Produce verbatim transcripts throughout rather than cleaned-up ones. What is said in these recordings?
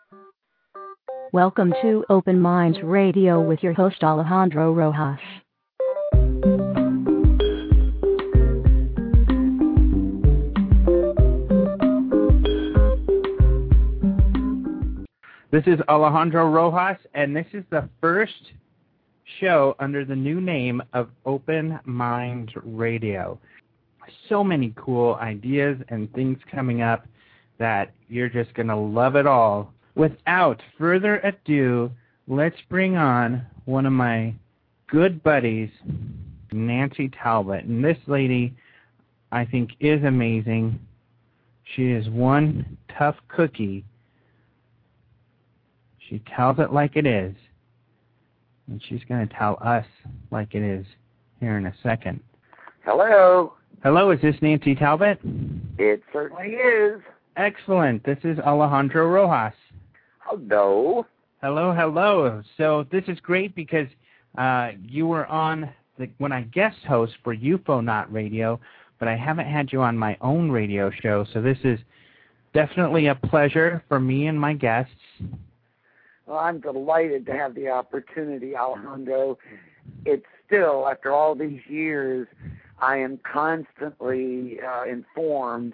Welcome to Open Minds Radio with your host Alejandro Rojas. This is Alejandro Rojas, and this is the first show under the new name of Open Minds Radio. So many cool ideas and things coming up that you're just going to love it all. Without further ado, let's bring on one of my good buddies, Nancy Talbot. And this lady, I think, is amazing. She is one tough cookie. She tells it like it is. And she's going to tell us like it is here in a second. Hello. Hello, is this Nancy Talbot? It certainly is. Excellent. This is Alejandro Rojas. Hello. Hello, hello. So this is great because uh, you were on the, when I guest host for UFOnaut Radio, but I haven't had you on my own radio show, so this is definitely a pleasure for me and my guests. Well, I'm delighted to have the opportunity, Alejandro. It's still, after all these years, I am constantly uh, informed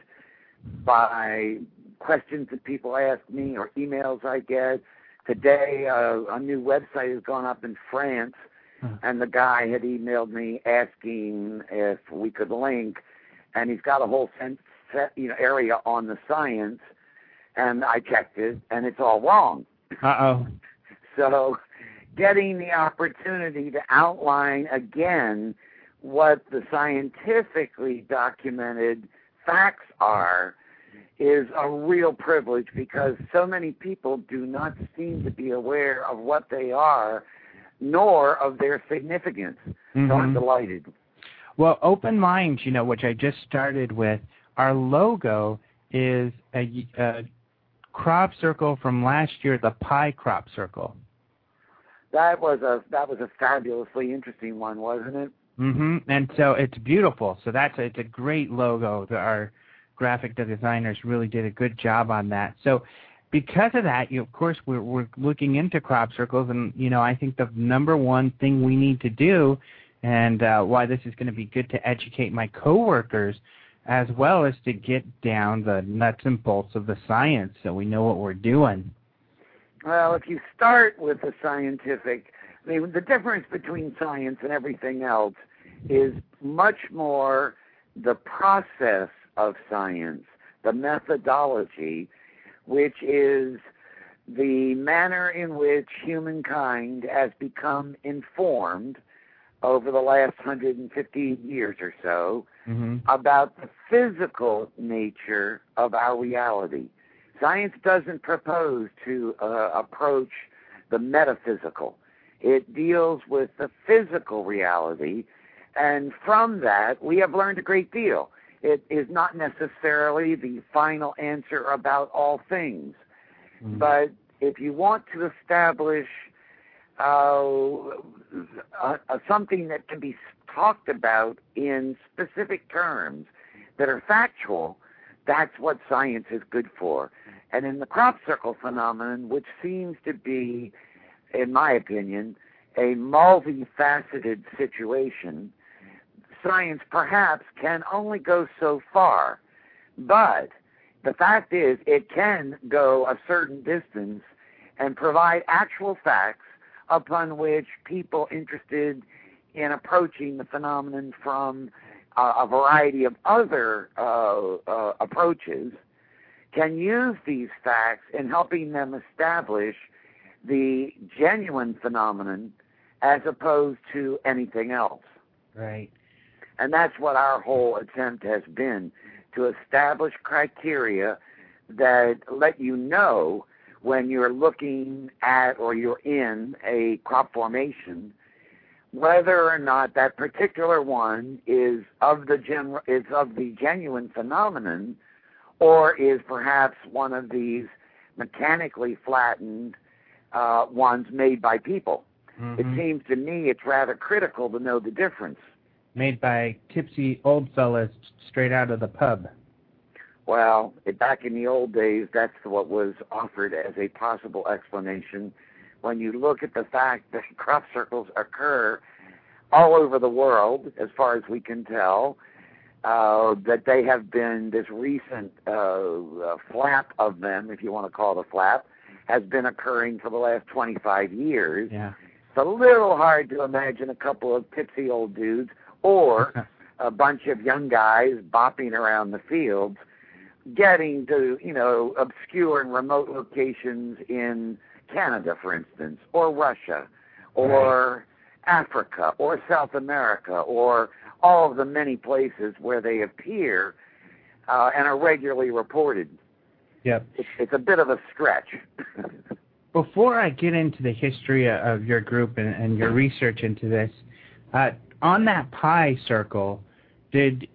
by questions that people ask me or emails I get. Today, uh, a new website has gone up in France, huh. and the guy had emailed me asking if we could link, and he's got a whole sen- set, you know, area on the science, and I checked it, and it's all wrong. Uh-oh. So getting the opportunity to outline again what the scientifically documented facts are is a real privilege because so many people do not seem to be aware of what they are, nor of their significance. Mm-hmm. So I'm delighted. Well, Open Minds, you know, which I just started with, our logo is a, a crop circle from last year, the pie crop circle. That was a that was a fabulously interesting one, wasn't it? Mm-hmm. And so it's beautiful. So that's a, it's a great logo. The, our graphic designers really did a good job on that. So because of that, you, of course, we're, we're looking into crop circles. And, you know, I think the number one thing we need to do, and uh, why this is going to be good to educate my coworkers, as well as to get down the nuts and bolts of the science so we know what we're doing. Well, if you start with the scientific, I mean, the difference between science and everything else is much more the process of science, the methodology, which is the manner in which humankind has become informed over the last one hundred fifty years or so mm-hmm. about the physical nature of our reality. Science doesn't propose to uh, approach the metaphysical. It deals with the physical reality, and from that, we have learned a great deal. It is not necessarily the final answer about all things, mm-hmm. but if you want to establish uh, a, a, something that can be talked about in specific terms that are factual, that's what science is good for. And in the crop circle phenomenon, which seems to be, in my opinion, a multifaceted situation, science perhaps can only go so far. But the fact is, it can go a certain distance and provide actual facts upon which people interested in approaching the phenomenon from uh, a variety of other uh, uh, approaches can use these facts in helping them establish the genuine phenomenon as opposed to anything else. Right. And that's what our whole attempt has been, to establish criteria that let you know when you're looking at or you're in a crop formation whether or not that particular one is of the gen- is of the genuine phenomenon, or is perhaps one of these mechanically flattened uh, ones made by people. Mm-hmm. It seems to me it's rather critical to know the difference. Made by tipsy old fellas straight out of the pub. Well, it, back in the old days, that's what was offered as a possible explanation. When you look at the fact that crop circles occur all over the world, as far as we can tell, uh, that they have been, this recent uh, uh, flap of them, if you want to call it a flap, has been occurring for the last twenty-five years. Yeah. It's a little hard to imagine a couple of tipsy old dudes or a bunch of young guys bopping around the fields getting to, you know, obscure and remote locations in Canada, for instance, or Russia, or right. Africa, or South America, or all of the many places where they appear uh, and are regularly reported. Yep. It's, it's a bit of a stretch. Before I get into the history of your group and, and your research into this, uh, on that pie circle, did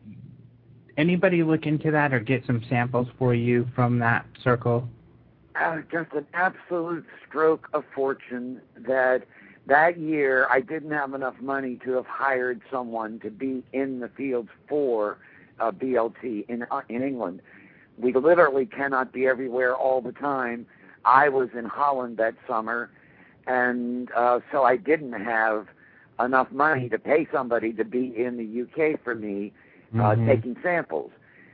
anybody look into that or get some samples for you from that circle? Uh, just an absolute stroke of fortune that that year I didn't have enough money to have hired someone to be in the fields for uh, B L T in uh, in England. We literally cannot be everywhere all the time. I was in Holland that summer, and uh, so I didn't have enough money to pay somebody to be in the U K for me uh, mm-hmm. taking samples.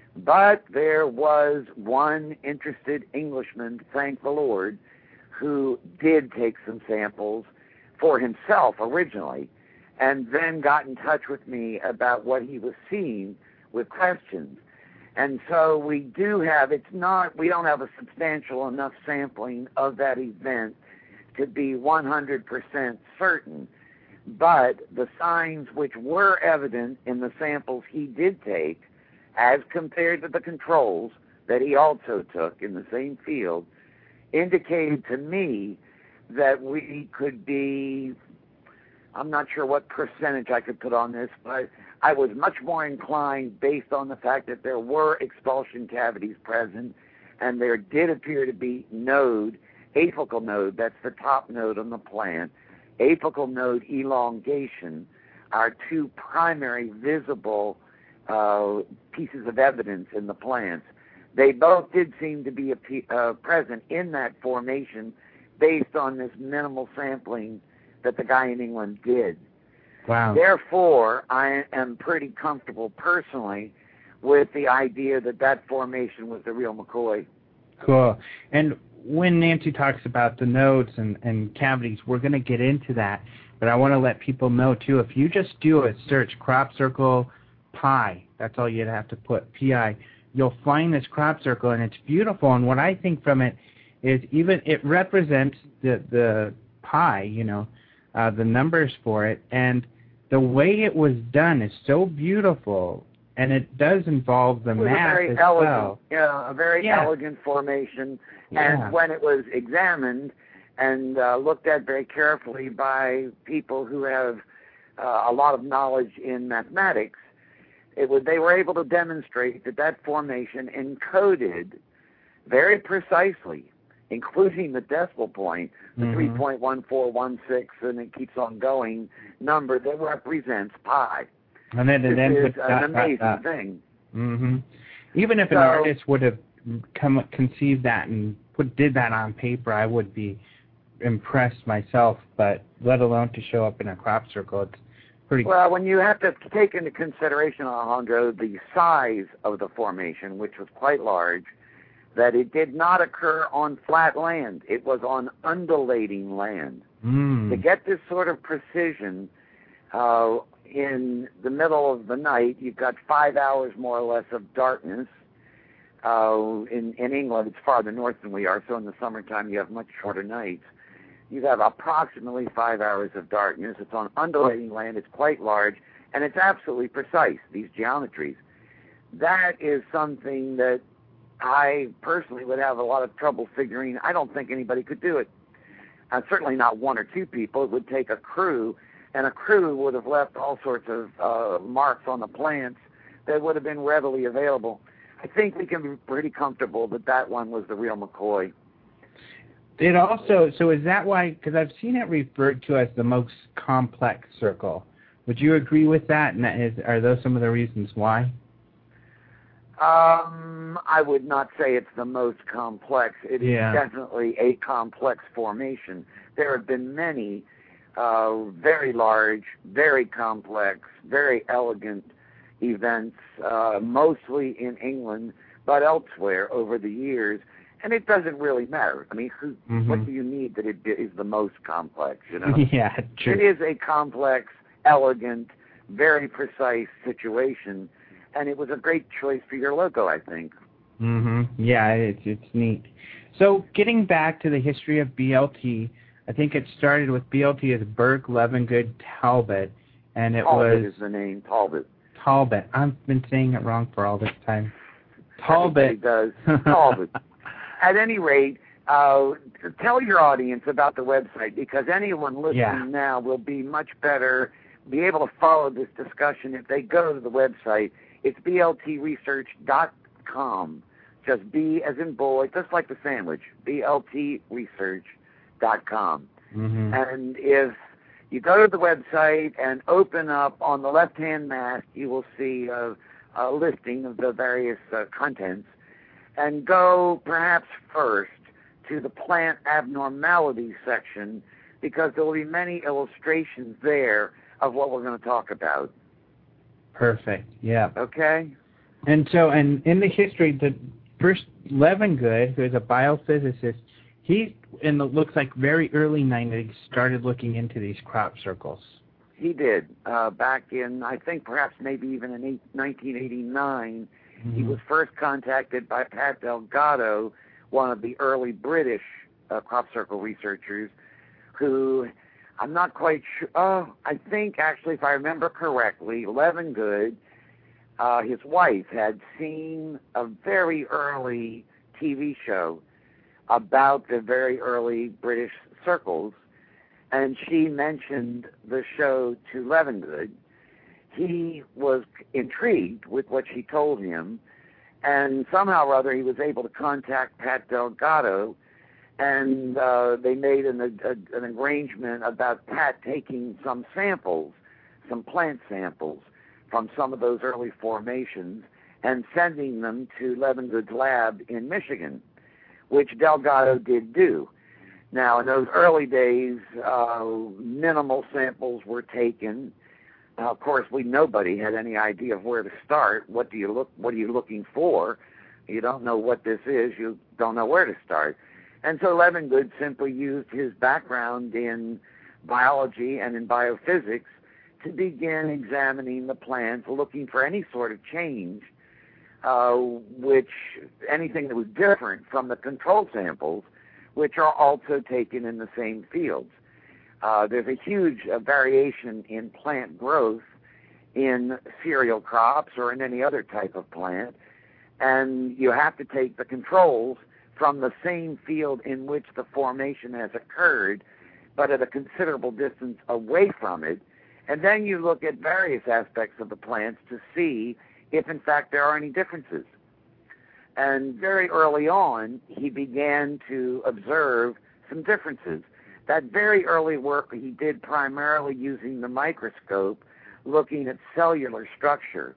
But there was one interested Englishman, thank the Lord, who did take some samples for himself originally, and then got in touch with me about what he was seeing with questions. And so we do have, it's not, we don't have a substantial enough sampling of that event to be one hundred percent certain. But the signs which were evident in the samples he did take, as compared to the controls that he also took in the same field, indicated to me that we could be, I'm not sure what percentage I could put on this, but I was much more inclined, based on the fact that there were expulsion cavities present, and there did appear to be node, apical node, that's the top node on the plant, apical node elongation are two primary visible uh, pieces of evidence in the plants. They both did seem to be uh, present in that formation based on this minimal sampling that the guy in England did. Wow. Therefore, I am pretty comfortable personally with the idea that that formation was the real McCoy. Cool. And when Nancy talks about the nodes and, and cavities, we're going to get into that. But I want to let people know, too, if you just do a search, crop circle pi, that's all you'd have to put, P I, you'll find this crop circle, and it's beautiful. And what I think from it is even it represents the, the pi, you know, uh, the numbers for it, and the way it was done is so beautiful, and it does involve the it was math a very as elegant, well. Yeah, a very yeah. elegant formation. Yeah. And when it was examined and uh, looked at very carefully by people who have uh, a lot of knowledge in mathematics, it was, they were able to demonstrate that that formation encoded very precisely, including the decimal point, the mm-hmm. three point one four one six, and it keeps on going, number that represents pi. And then it ends with an that, amazing that, that. thing. Mm-hmm. Even if so, an artist would have come conceived that and put did that on paper, I would be impressed myself. But let alone to show up in a crop circle, it's pretty. Well, when you have to take into consideration, Alejandro, the size of the formation, which was quite large, that it did not occur on flat land. It was on undulating land. Mm. To get this sort of precision uh, in the middle of the night, you've got five hours more or less of darkness. Uh, in, in England, it's farther north than we are, so in the summertime you have much shorter nights. You have approximately five hours of darkness. It's on undulating land. It's quite large, and it's absolutely precise, these geometries. That is something that I personally would have a lot of trouble figuring. I don't think anybody could do it. Uh, certainly not one or two people. It would take a crew, and a crew would have left all sorts of uh, marks on the plants that would have been readily available. I think we can be pretty comfortable that that one was the real McCoy. It also, so is that why, because I've seen it referred to as the most complex circle. Would you agree with that? And that is, are those some of the reasons why? Um, I would not say it's the most complex. It is Yeah. definitely a complex formation. There have been many uh, very large, very complex, very elegant events, uh, mostly in England, but elsewhere over the years. And it doesn't really matter. I mean, who, Mm-hmm. what do you need that it is the most complex, you know? Yeah, true. It is a complex, elegant, very precise situation, and it was a great choice for your logo, I think. Mm-hmm. Yeah, it's it's neat. So getting back to the history of B L T, I think it started with B L T as Burke Levengood Talbot, and it Talbot was is the name, Talbot. Talbot. I've been saying it wrong for all this time. Talbot. Everybody does. Talbot. At any rate, uh, tell your audience about the website, because anyone listening Yeah. now will be much better, be able to follow this discussion if they go to the website. It's B L T research dot com. Just B as in boy, just like the sandwich, B L T research dot com. Mm-hmm. And if you go to the website and open up on the left-hand mask, you will see a, a listing of the various uh, contents. And go perhaps first to the plant abnormalities section, because there will be many illustrations there of what we're going to talk about. Perfect. Yeah. Okay? And so, and in the history, the first Levengood, who is a biophysicist, he, in the looks like very early nineties, started looking into these crop circles. He did. Uh, back in, I think perhaps maybe even in eight, nineteen eighty-nine, Mm-hmm. he was first contacted by Pat Delgado, one of the early British uh, crop circle researchers, who I'm not quite sure. Oh, I think actually, if I remember correctly, Levengood, uh, his wife, had seen a very early T V show about the very early British circles, and she mentioned the show to Levengood. He was intrigued with what she told him, and somehow or other he was able to contact Pat Delgado, and uh, they made an, a, an arrangement about Pat taking some samples, some plant samples from some of those early formations and sending them to Levengood's lab in Michigan, which Delgado did do. Now, in those early days, uh, minimal samples were taken. Now, of course, we nobody had any idea of where to start. What do you look? What are you looking for? You don't know what this is. You don't know where to start. And so Levengood simply used his background in biology and in biophysics to begin examining the plants, looking for any sort of change, uh, which anything that was different from the control samples, which are also taken in the same fields. Uh, there's a huge uh, variation in plant growth in cereal crops or in any other type of plant, and you have to take the controls from the same field in which the formation has occurred, but at a considerable distance away from it, and then you look at various aspects of the plants to see if, in fact, there are any differences. And very early on, he began to observe some differences. That very early work he did primarily using the microscope, looking at cellular structure.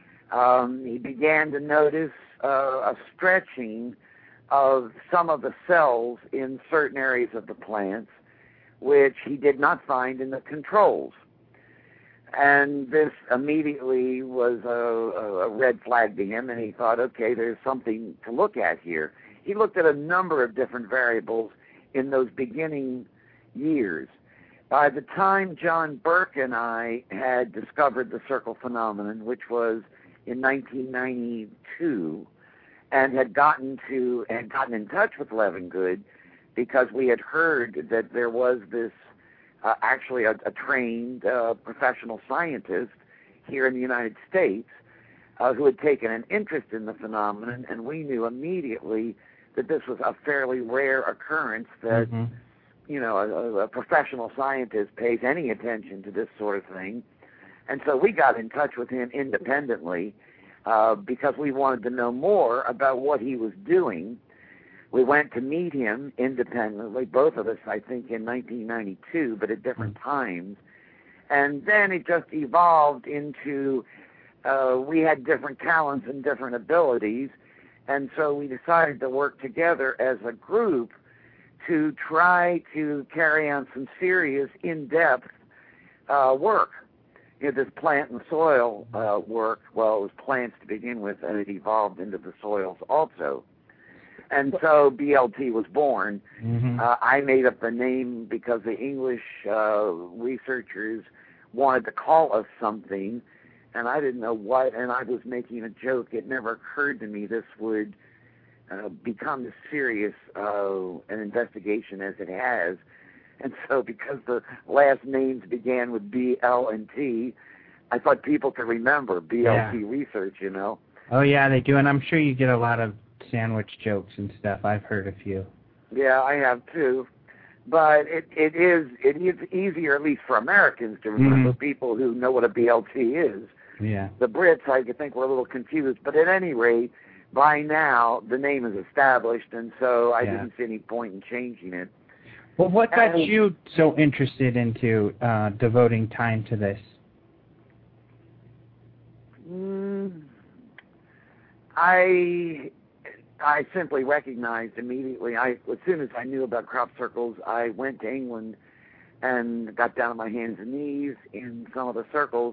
Um, he began to notice uh, a stretching of some of the cells in certain areas of the plants, which he did not find in the controls. And this immediately was a, a red flag to him, and he thought, okay, there's something to look at here. He looked at a number of different variables in those beginning years. By the time John Burke and I had discovered the circle phenomenon, which was in nineteen ninety-two, and had gotten to had gotten in touch with Levengood because we had heard that there was this uh, actually a, a trained uh, professional scientist here in the United States uh, who had taken an interest in the phenomenon, and we knew immediately that this was a fairly rare occurrence that, mm-hmm. you know, a, a professional scientist pays any attention to this sort of thing. And so we got in touch with him independently uh, because we wanted to know more about what he was doing. We went to meet him independently, both of us, I think, in nineteen ninety-two, but at different mm-hmm. times. And then it just evolved into uh, we had different talents and different abilities, and so we decided to work together as a group to try to carry on some serious, in-depth uh, work. You know, this plant and soil uh, work, well, it was plants to begin with, and it evolved into the soils also. And so B L T was born. Mm-hmm. Uh, I made up the name because the English uh, researchers wanted to call us something, and I didn't know what, and I was making a joke. It never occurred to me this would uh, become as serious uh, an investigation as it has. And so because the last names began with B, L, and T, I thought people could remember B L T Yeah. research, you know. Oh, yeah, they do, and I'm sure you get a lot of sandwich jokes and stuff. I've heard a few. Yeah, I have too. But it, it is it is easier, at least for Americans, to remember Mhm. people who know what a B L T is. Yeah. The Brits, I think, were a little confused. But at any rate, by now, the name is established, and so I Yeah. didn't see any point in changing it. Well, what got And- you so interested into uh, devoting time to this? Mm, I I simply recognized immediately. I as soon as I knew about crop circles, I went to England and got down on my hands and knees in some of the circles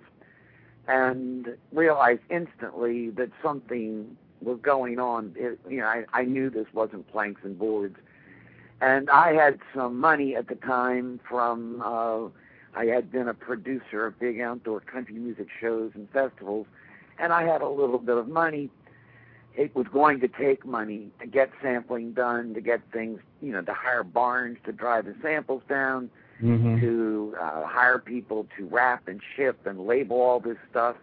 and realized instantly that something was going on. It, you know, I, I knew this wasn't planks and boards. And I had some money at the time from, uh, I had been a producer of big outdoor country music shows and festivals, and I had a little bit of money. It was going to take money to get sampling done, to get things, you know, to hire barns to drive the samples down, Mm-hmm. to uh, hire people to wrap and ship and label all this stuff.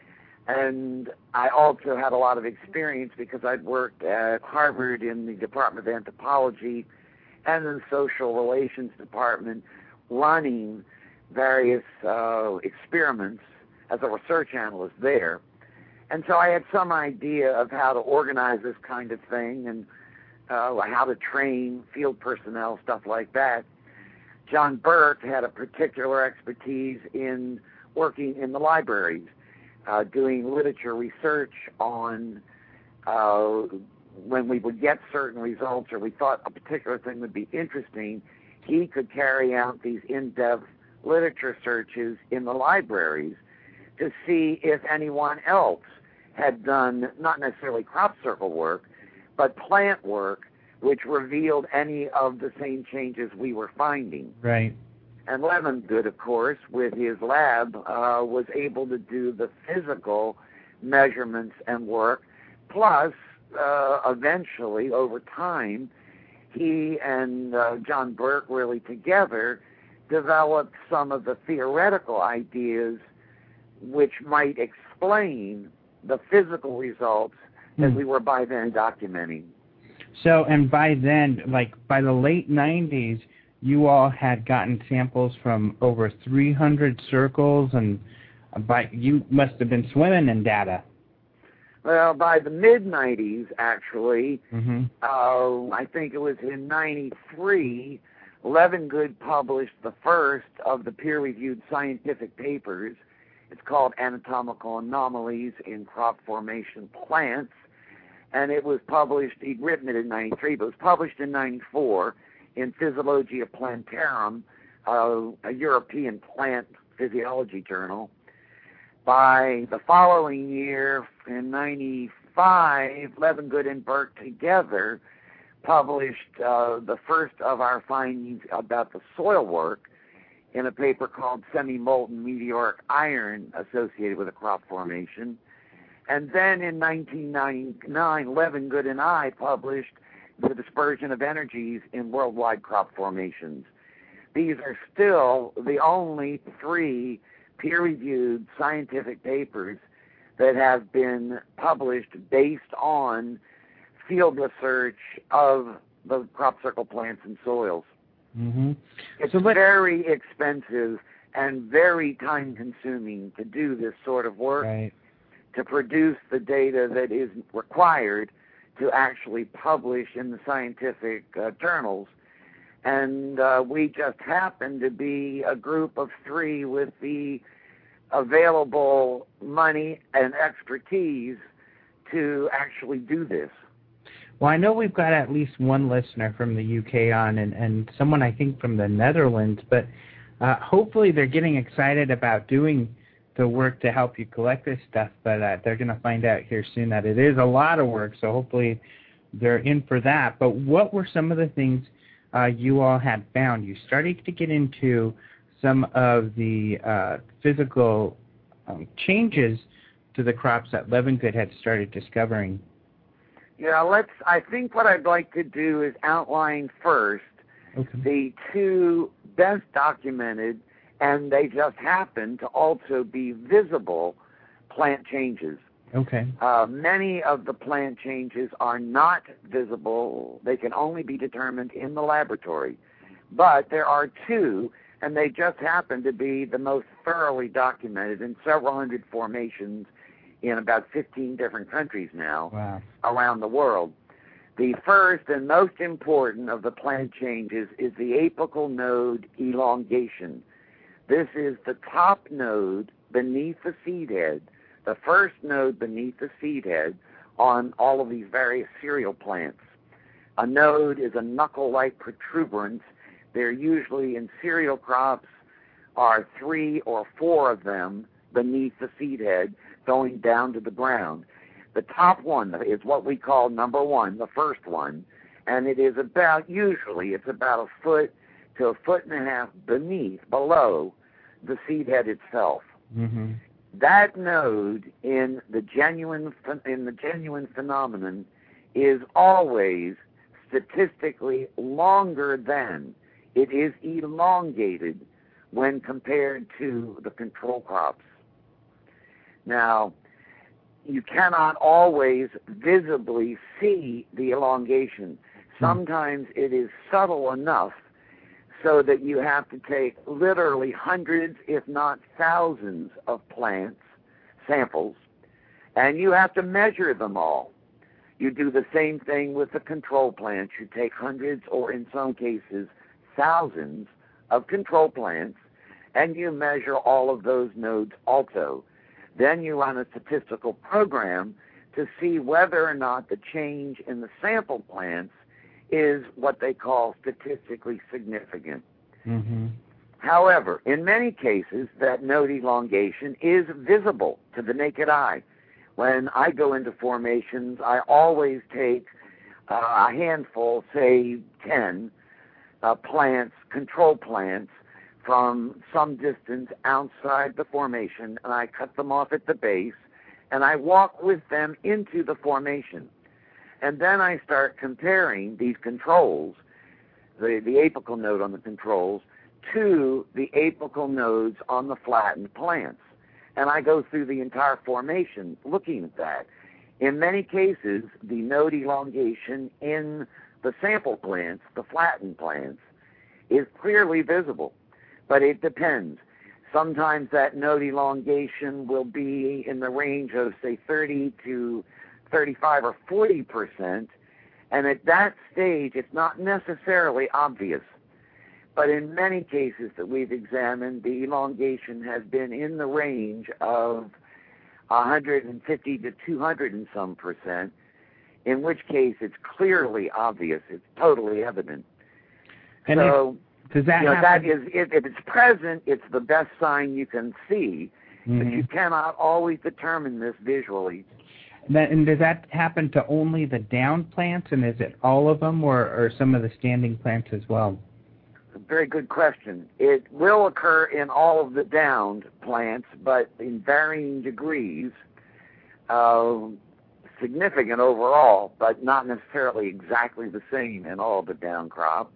And I also had a lot of experience because I'd worked at Harvard in the Department of Anthropology and in the Social Relations Department running various uh, experiments as a research analyst there. And so I had some idea of how to organize this kind of thing and uh, how to train field personnel, stuff like that. John Burke had a particular expertise in working in the libraries, uh, doing literature research on uh, when we would get certain results or we thought a particular thing would be interesting, he could carry out these in-depth literature searches in the libraries to see if anyone else had done not necessarily crop circle work, but plant work, which revealed any of the same changes we were finding. Right. And Levengood, of course, with his lab, uh, was able to do the physical measurements and work. Plus, uh, eventually, over time, he and uh, John Burke really together developed some of the theoretical ideas which might explain the physical results Hmm. that we were by then documenting. So, and by then, like by the late nineties, you all had gotten samples from over three hundred circles, and by you must have been swimming in data. Well, by the mid nineties, actually, Mm-hmm. uh, I think it was in ninety-three, Levengood published the first of the peer-reviewed scientific papers. It's called Anatomical Anomalies in Crop Formation Plants. And it was published, he'd written it in ninety-three, but it was published in ninety-four in Physiologia Plantarum, uh, a European plant physiology journal. By the following year, in ninety-five, Levengood and Burke together published uh, the first of our findings about the soil work in a paper called Semi-Molten Meteoric Iron associated with a crop formation. And then in nineteen ninety-nine, Levengood and I published The Dispersion of Energies in Worldwide Crop Formations. These are still the only three peer-reviewed scientific papers that have been published based on field research of the crop circle plants and soils. Mm-hmm. It's So let- very expensive and very time-consuming to do this sort of work. Right. To produce the data that is required to actually publish in the scientific uh, journals. And uh, we just happen to be a group of three with the available money and expertise to actually do this. Well, I know we've got at least one listener from the U K on, and, and someone I think from the Netherlands, but uh, hopefully they're getting excited about doing the work to help you collect this stuff, but uh, they're going to find out here soon that it is a lot of work, so hopefully they're in for that. But what were some of the things uh, you all had found? You started to get into some of the uh, physical um, changes to the crops that Levengood had started discovering. Yeah, let's. I think what I'd like to do is outline first okay. the two best documented, and they just happen to also be visible, plant changes. Okay. Uh, many of the plant changes are not visible. They can only be determined in the laboratory. But there are two, and they just happen to be the most thoroughly documented in several hundred formations in about fifteen different countries now wow. around the world. The first and most important of the plant changes is the apical node elongation. This is the top node beneath the seed head, the first node beneath the seed head on all of these various cereal plants. A node is a knuckle-like protuberance. They're usually in cereal crops, are three or four of them beneath the seed head going down to the ground. The top one is what we call number one, the first one, and it is about, usually it's about a foot to a foot and a half beneath, below the seed head itself. Mm-hmm. That node in the genuine in the genuine phenomenon is always statistically longer than, it is elongated when compared to the control crops. Now, you cannot always visibly see the elongation. Sometimes it is subtle enough so that you have to take literally hundreds, if not thousands, of plants, samples, and you have to measure them all. You do the same thing with the control plants. You take hundreds, or in some cases, thousands of control plants, and you measure all of those nodes also. Then you run a statistical program to see whether or not the change in the sample plants is what they call statistically significant. Mm-hmm. However, in many cases, that node elongation is visible to the naked eye. When I go into formations, I always take uh, a handful, say ten, uh, plants, control plants, from some distance outside the formation, and I cut them off at the base, and I walk with them into the formation. And then I start comparing these controls, the, the apical node on the controls, to the apical nodes on the flattened plants. And I go through the entire formation looking at that. In many cases, the node elongation in the sample plants, the flattened plants, is clearly visible. But it depends. Sometimes that node elongation will be in the range of, say, thirty to thirty-five or forty percent, and at that stage, it's not necessarily obvious. But in many cases that we've examined, the elongation has been in the range of one hundred fifty to two hundred and some percent, in which case it's clearly obvious. It's totally evident. And so, if, does that you know, happen? that is, if, if it's present, it's the best sign you can see, mm-hmm. but you cannot always determine this visually. That, and does that happen to only the down plants, and is it all of them, or, or some of the standing plants as well? A very good question. It will occur in all of the downed plants, but in varying degrees, uh, significant overall, but not necessarily exactly the same in all of the down crop.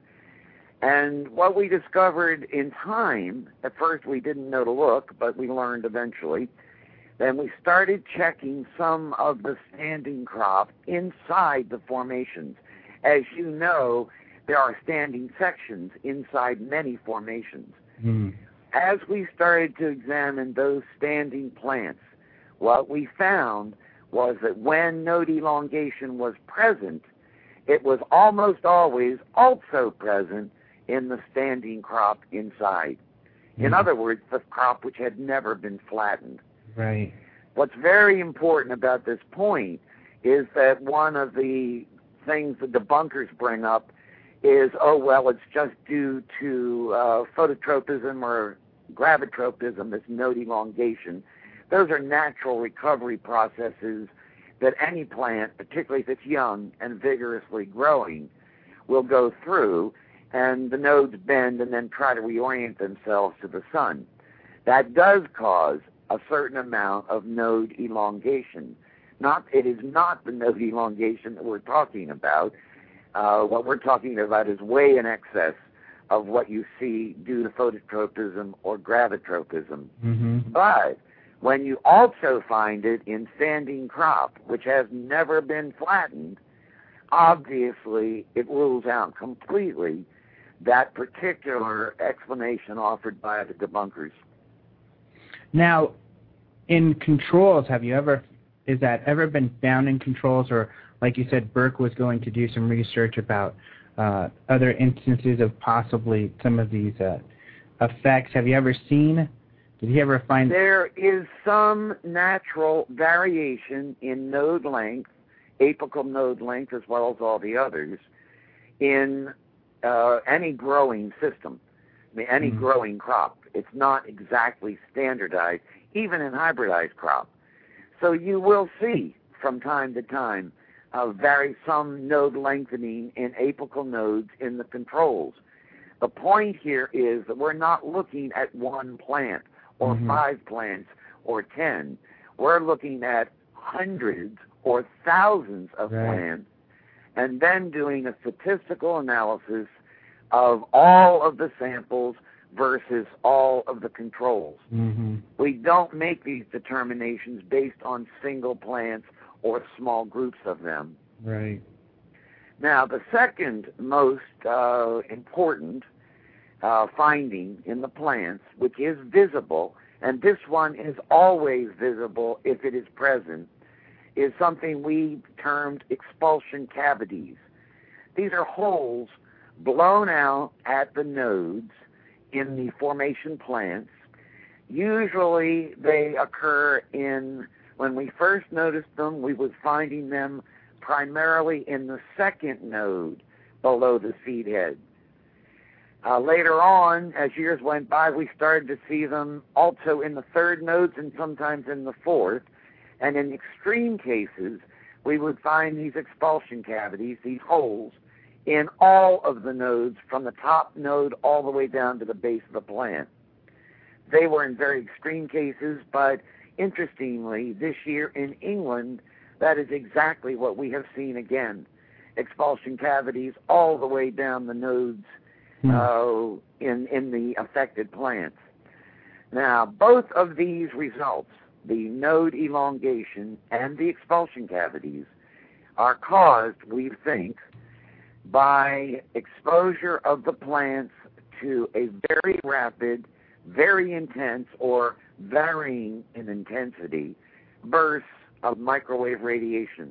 And what we discovered in time, at first we didn't know to look, but we learned eventually, then we started checking some of the standing crop inside the formations. As you know, there are standing sections inside many formations. Mm. As we started to examine those standing plants, what we found was that when node elongation was present, it was almost always also present in the standing crop inside. In Mm. other words, the crop which had never been flattened. Right. What's very important about this point is that one of the things the debunkers bring up is, oh, well, it's just due to uh, phototropism or gravitropism, this node elongation. Those are natural recovery processes that any plant, particularly if it's young and vigorously growing, will go through, and the nodes bend and then try to reorient themselves to the sun. That does cause a certain amount of node elongation. Not, it is not the node elongation that we're talking about. Uh, what we're talking about is way in excess of what you see due to phototropism or gravitropism. Mm-hmm. But when you also find it in standing crop, which has never been flattened, obviously it rules out completely that particular explanation offered by the debunkers. Now, in controls, have you ever, is that ever been found in controls, or like you said, Burke was going to do some research about uh, other instances of possibly some of these uh, effects. Have you ever seen, did he ever find? There is some natural variation in node length, apical node length, as well as all the others, in uh, any growing system, I mean, any mm. growing crop. It's not exactly standardized, even in hybridized crop. So you will see from time to time uh, vary some node lengthening in apical nodes in the controls. The point here is that we're not looking at one plant or mm-hmm. five plants or ten. We're looking at hundreds or thousands of right. plants, and then doing a statistical analysis of all of the samples versus all of the controls. Mm-hmm. We don't make these determinations based on single plants or small groups of them. Right. Now, the second most uh, important uh, finding in the plants, which is visible, and this one is always visible if it is present, is something we termed expulsion cavities. These are holes blown out at the nodes in the formation plants. Usually they occur in, when we first noticed them, we was finding them primarily in the second node below the seed head. Uh, later on, as years went by, we started to see them also in the third nodes and sometimes in the fourth. And in extreme cases, we would find these expulsion cavities, these holes, in all of the nodes from the top node all the way down to the base of the plant. They were in very extreme cases, but interestingly, this year in England, that is exactly what we have seen again. Expulsion cavities all the way down the nodes mm. uh, in, in the affected plants. Now, both of these results, the node elongation and the expulsion cavities, are caused, we think, by exposure of the plants to a very rapid, very intense, or varying in intensity bursts of microwave radiation.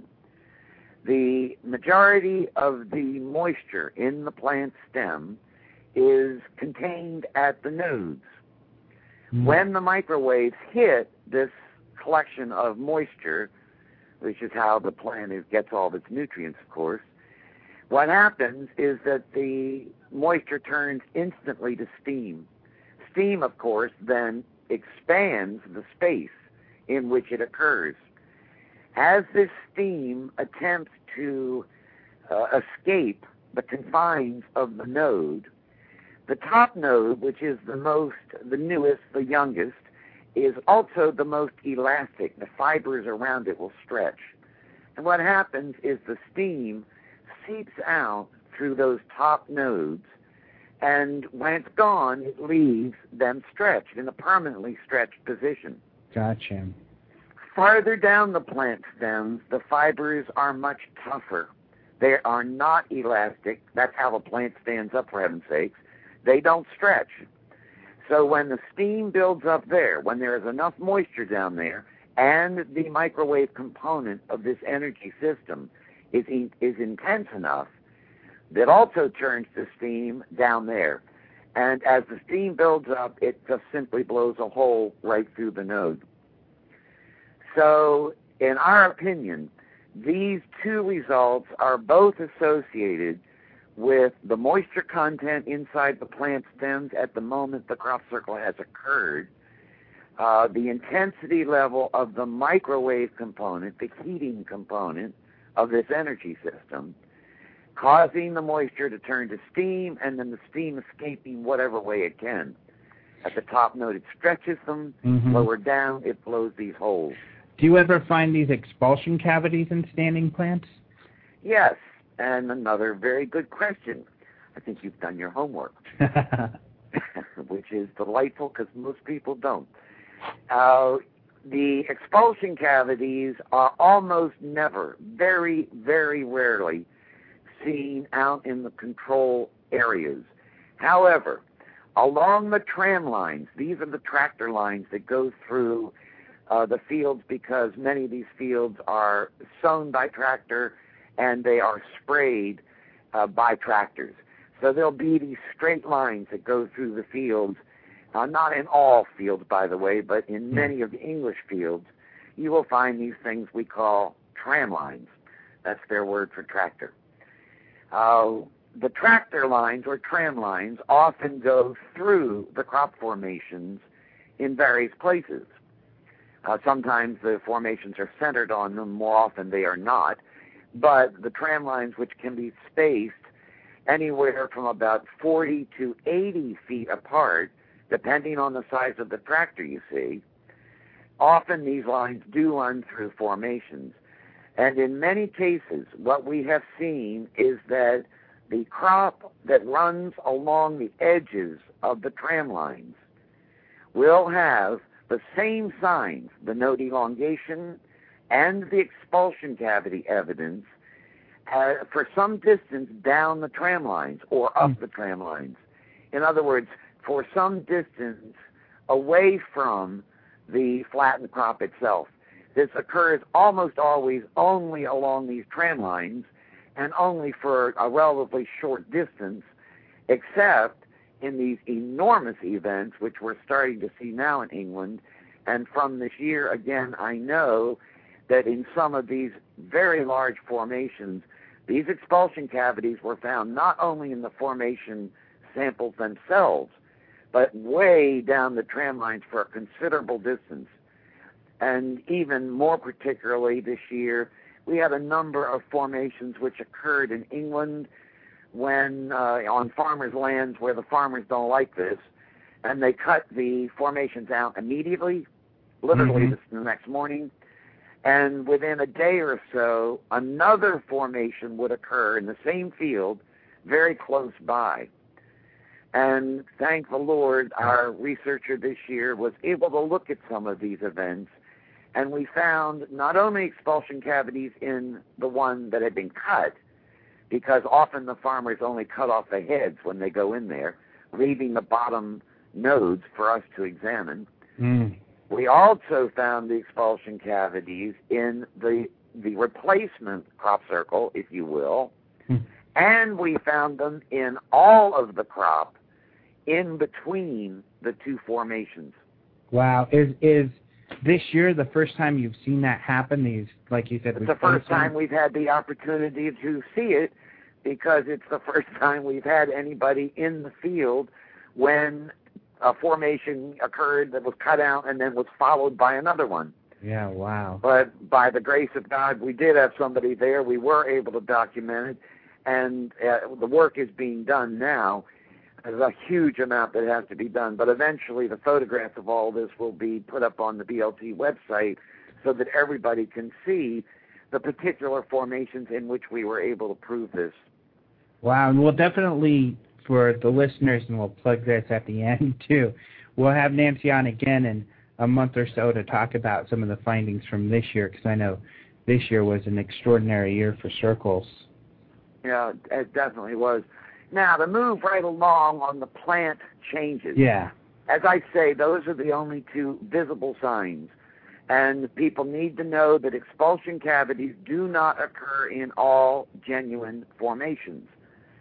The majority of the moisture in the plant stem is contained at the nodes. Mm. When the microwaves hit this collection of moisture, which is how the plant is, gets all of its nutrients, of course, what happens is that the moisture turns instantly to steam. Steam, of course, then expands the space in which it occurs. As this steam attempts to uh, escape the confines of the node, the top node, which is the most, the newest, the youngest, is also the most elastic. The fibers around it will stretch. And what happens is the steam seeps out through those top nodes, and when it's gone, it leaves them stretched in a permanently stretched position. Gotcha. Farther down the plant stems, the fibers are much tougher. They are not elastic. That's how the plant stands up, for heaven's sakes. They don't stretch. So when the steam builds up there, when there is enough moisture down there, and the microwave component of this energy system is in, is intense enough, that also turns to steam down there. And as the steam builds up, it just simply blows a hole right through the node. So, in our opinion, these two results are both associated with the moisture content inside the plant stems at the moment the crop circle has occurred, uh, the intensity level of the microwave component, the heating component of this energy system, causing the moisture to turn to steam, and then the steam escaping whatever way it can. At the top node, it stretches them. Mm-hmm. Lower down, it blows these holes. Do you ever find these expulsion cavities in standing plants? Yes, and another very good question. I think you've done your homework, which is delightful because most people don't. Uh, the expulsion cavities are almost never, very, very rarely, seen out in the control areas. However, along the tram lines, these are the tractor lines that go through uh, the fields, because many of these fields are sown by tractor and they are sprayed uh, by tractors. So there'll be these straight lines that go through the fields, uh, not in all fields, by the way, but in many of the English fields, you will find these things we call tram lines. That's their word for tractor. Uh, the tractor lines or tram lines often go through the crop formations in various places. Uh, sometimes the formations are centered on them, more often they are not. But the tram lines, which can be spaced anywhere from about forty to eighty feet apart, depending on the size of the tractor you see, often these lines do run through formations. And in many cases, what we have seen is that the crop that runs along the edges of the tram lines will have the same signs, the node elongation and the expulsion cavity evidence, uh, for some distance down the tram lines or up the tram lines. In other words, for some distance away from the flattened crop itself. This occurs almost always only along these tram lines and only for a relatively short distance, except in these enormous events, which we're starting to see now in England. And from this year, again, I know that in some of these very large formations, these expulsion cavities were found not only in the formation samples themselves, but way down the tram lines for a considerable distance. And even more particularly this year, we had a number of formations which occurred in England when uh, on farmers' lands where the farmers don't like this, and they cut the formations out immediately, literally mm-hmm. the next morning, and within a day or so, another formation would occur in the same field very close by. And thank the Lord, our researcher this year was able to look at some of these events, and we found not only expulsion cavities in the one that had been cut, because often the farmers only cut off the heads when they go in there, leaving the bottom nodes for us to examine. Mm. We also found the expulsion cavities in the the replacement crop circle, if you will, mm. and we found them in all of the crop in between the two formations. Wow. Is is this year the first time you've seen that happen? These, like you said, it's the first time we've had the opportunity to see it, because it's the first time we've had anybody in the field when a formation occurred that was cut out and then was followed by another one. Yeah, wow. But by the grace of God, we did have somebody there. We were able to document it, and uh, the work is being done now. There's a huge amount that has to be done, but eventually the photographs of all this will be put up on the B L T website so that everybody can see the particular formations in which we were able to prove this. Wow, and we'll definitely, for the listeners, and we'll plug this at the end too, we'll have Nancy on again in a month or so to talk about some of the findings from this year, because I know this year was an extraordinary year for circles. Yeah, it definitely was. Now, to move right along on the plant changes. Yeah. As I say, those are the only two visible signs. And people need to know that expulsion cavities do not occur in all genuine formations.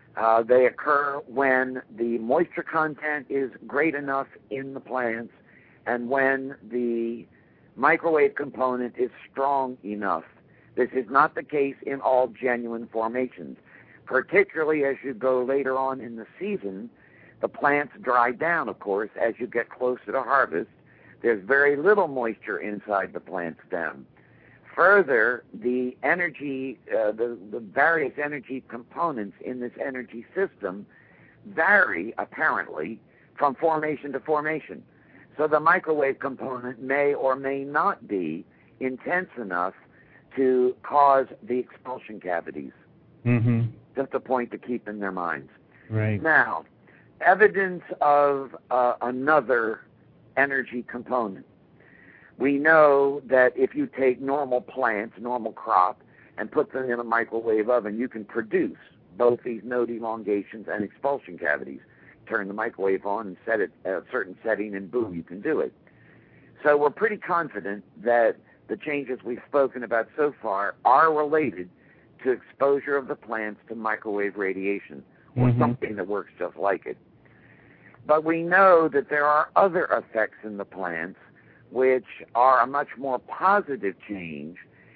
Uh, they occur when the moisture content is great enough in the plants and when the microwave component is strong enough. This is not the case in all genuine formations. Particularly as you go later on in the season, the plants dry down, of course, as you get closer to harvest. There's very little moisture inside the plant stem. Further, the energy, uh, the, the various energy components in this energy system vary, apparently, from formation to formation. So the microwave component may or may not be intense enough to cause the expulsion cavities. Mm-hmm. Just a point to keep in their minds. Right. Now, evidence of uh, another energy component. We know that if you take normal plants, normal crop, and put them in a microwave oven, you can produce both these node elongations and expulsion cavities. Turn the microwave on and set it at a certain setting, and boom, you can do it. So we're pretty confident that the changes we've spoken about so far are related to exposure of the plants to microwave radiation, or mm-hmm. something that works just like it. But we know that there are other effects in the plants which are a much more positive change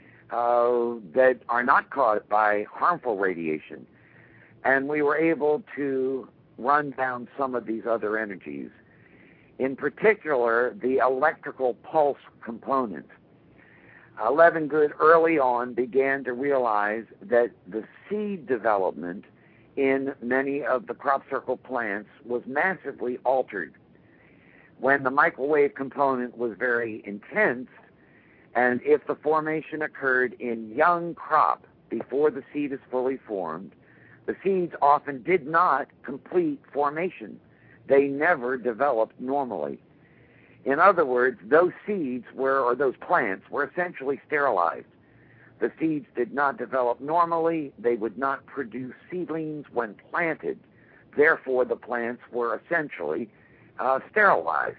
uh, that are not caused by harmful radiation. And we were able to run down some of these other energies. In particular, the electrical pulse component. Uh, Levengood early on began to realize that the seed development in many of the crop circle plants was massively altered. When the microwave component was very intense, and if the formation occurred in young crop before the seed is fully formed, the seeds often did not complete formation. They never developed normally. In other words, those seeds were, or those plants were essentially sterilized. The seeds did not develop normally. They would not produce seedlings when planted. Therefore, the plants were essentially uh, sterilized.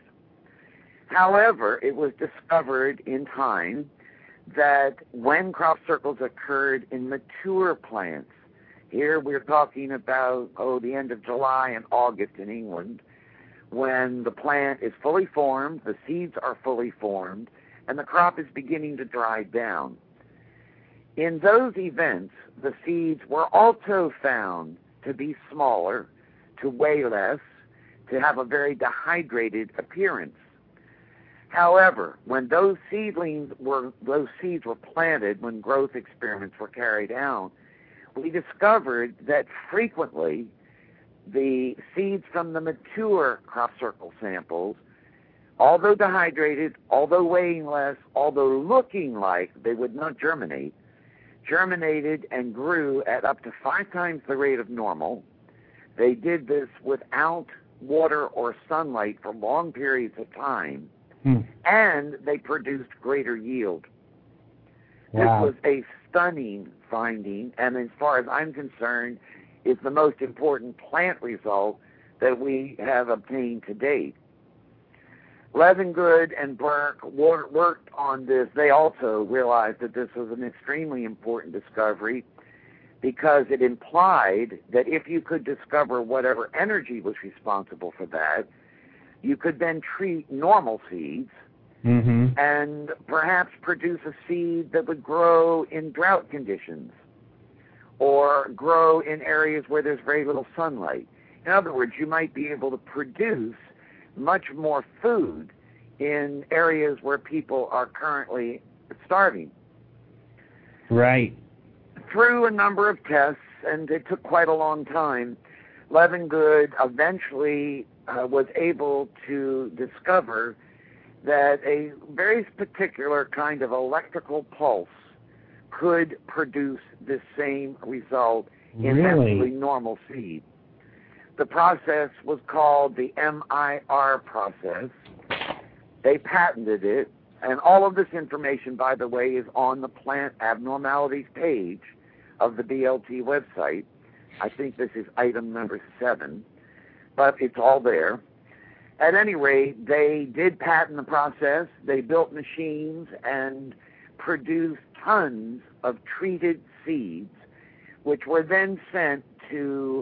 However, it was discovered in time that when crop circles occurred in mature plants, here we're talking about, oh, the end of July and August in England, when the plant is fully formed, the seeds are fully formed, and the crop is beginning to dry down. In those events, the seeds were also found to be smaller, to weigh less, to have a very dehydrated appearance. However, when those seedlings were, those seeds were planted, when growth experiments were carried out, we discovered that frequently the seeds from the mature crop circle samples, although dehydrated, although weighing less, although looking like they would not germinate, germinated and grew at up to five times the rate of normal. They did this without water or sunlight for long periods of time, hmm. and they produced greater yield. Wow. This was a stunning finding, and as far as I'm concerned, is the most important plant result that we have obtained to date. Levengood and Burke worked on this. They also realized that this was an extremely important discovery because it implied that if you could discover whatever energy was responsible for that, you could then treat normal seeds mm-hmm. and perhaps produce a seed that would grow in drought conditions or grow in areas where there's very little sunlight. In other words, you might be able to produce much more food in areas where people are currently starving. Right. Through a number of tests, and it took quite a long time, Levengood eventually uh, was able to discover that a very particular kind of electrical pulse could produce the same result in really? absolutely normal seed. The process was called the M I R process. They patented it, and all of this information, by the way, is on the plant abnormalities page of the B L T website. I think this is item number seven, but it's all there. At any rate, they did patent the process. They built machines and produced tons of treated seeds, which were then sent to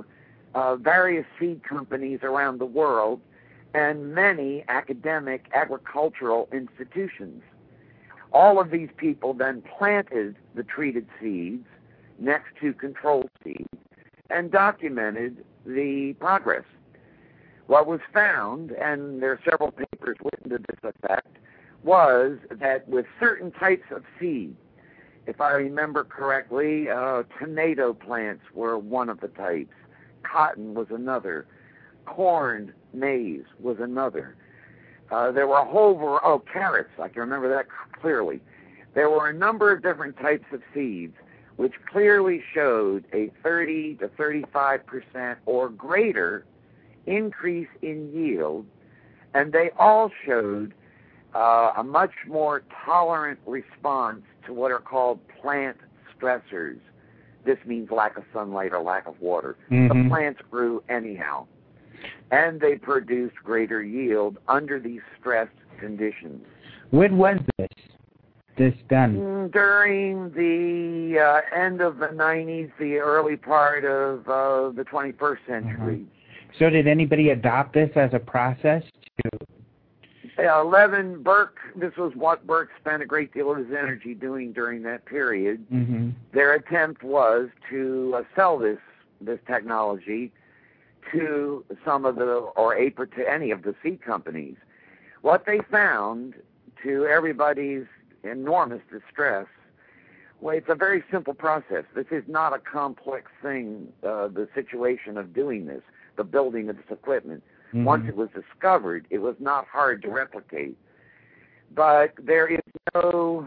uh, various seed companies around the world and many academic agricultural institutions. All of these people then planted the treated seeds next to control seeds and documented the progress. What was found, and there are several papers written to this effect, was that with certain types of seed, if I remember correctly, uh, tomato plants were one of the types, cotton was another, corn, maize was another. Uh, there were a whole variety, oh, carrots, I can remember that clearly. There were a number of different types of seeds which clearly showed a thirty to thirty-five percent or greater increase in yield, and they all showed uh, a much more tolerant response to what are called plant stressors. This means lack of sunlight or lack of water. Mm-hmm. The plants grew anyhow, and they produced greater yield under these stressed conditions. When was this, this done? During the uh, end of the nineties, the early part of uh, the twenty-first century. Uh-huh. So did anybody adopt this as a process to... Uh, Levin Burke, this was what Burke spent a great deal of his energy doing during that period. Mm-hmm. Their attempt was to uh, sell this this technology to some of the, or a, to any of the seed companies. What they found, to everybody's enormous distress, well, it's a very simple process. This is not a complex thing, uh, the situation of doing this, the building of this equipment. Mm-hmm. Once it was discovered, it was not hard to replicate. But there is no,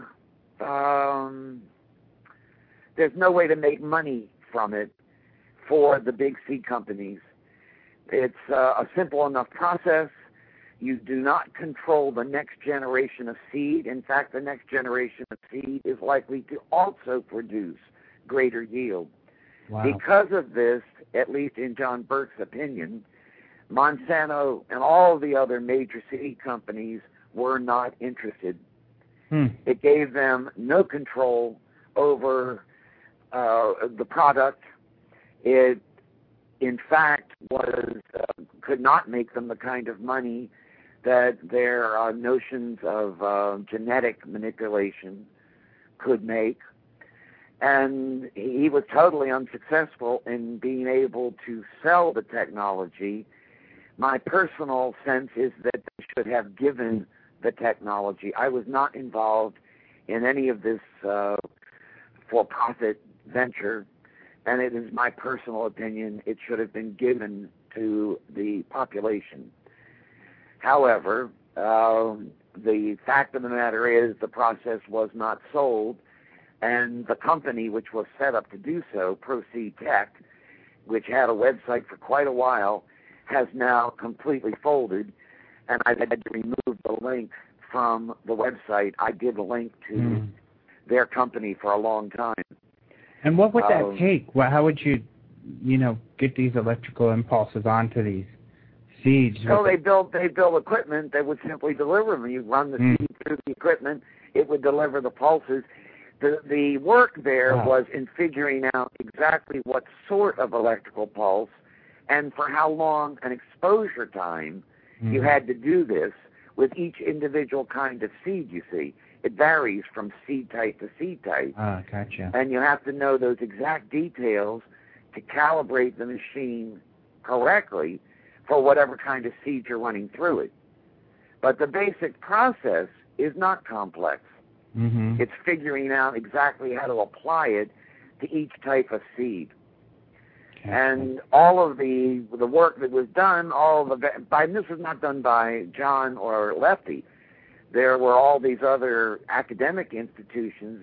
um, there's no way to make money from it for the big seed companies. It's uh, a simple enough process. You do not control the next generation of seed. In fact, the next generation of seed is likely to also produce greater yield. Wow. Because of this, at least in John Burke's opinion, Monsanto and all the other major seed companies were not interested. Hmm. It gave them no control over uh, the product. It, in fact, was uh, could not make them the kind of money that their uh, notions of uh, genetic manipulation could make. And he was totally unsuccessful in being able to sell the technology. My personal sense is that they should have given the technology. I was not involved in any of this uh, for-profit venture, and it is my personal opinion it should have been given to the population. However, uh, the fact of the matter is the process was not sold, and the company which was set up to do so, Proceed Tech, which had a website for quite a while, has now completely folded, and I've had to remove the link from the website. I did a link to mm. their company for a long time. And what would that um, take? Well, how would you, you know, get these electrical impulses onto these seeds? So they built they built equipment that would simply deliver them. You run the mm. seed through the equipment, it would deliver the pulses. The the work there wow. was in figuring out exactly what sort of electrical pulse and for how long an exposure time mm. you had to do this with each individual kind of seed, you see. It varies from seed type to seed type. Ah, gotcha. And you have to know those exact details to calibrate the machine correctly for whatever kind of seed you're running through it. But the basic process is not complex. Mm-hmm. It's figuring out exactly how to apply it to each type of seed. Okay. And all of the the work that was done, all of the by this was not done by John or Lefty. There were all these other academic institutions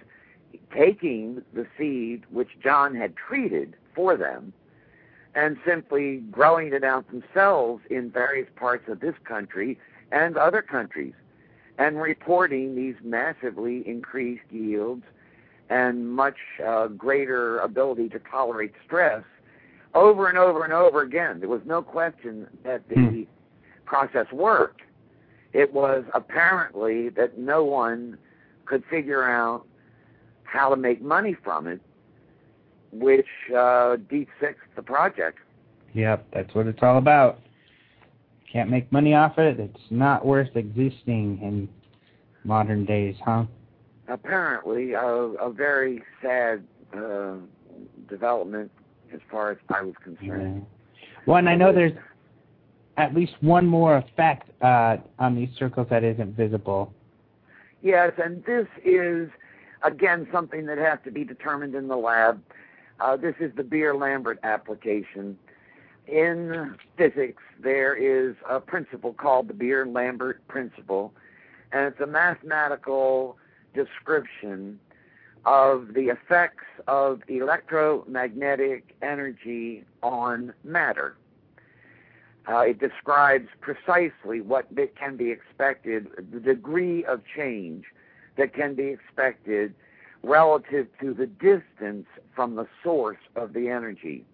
taking the seed which John had treated for them and simply growing it out themselves in various parts of this country and other countries, and reporting these massively increased yields and much uh, greater ability to tolerate stress over and over and over again. There was no question that the mm. process worked. It was apparently that no one could figure out how to make money from it, which uh, deep-sixed the project. Yep, that's what it's all about. Can't make money off it. It's not worth existing in modern days, huh? Apparently, a, a very sad uh, development as far as I was concerned. Yeah. Well, and I know there's at least one more effect uh, on these circles that isn't visible. Yes, and this is, again, something that has to be determined in the lab. Uh, this is the Beer-Lambert application. In physics, there is a principle called the Beer-Lambert principle, and it's a mathematical description of the effects of electromagnetic energy on matter. Uh, it describes precisely what can be expected, the degree of change that can be expected relative to the distance from the source of the energy.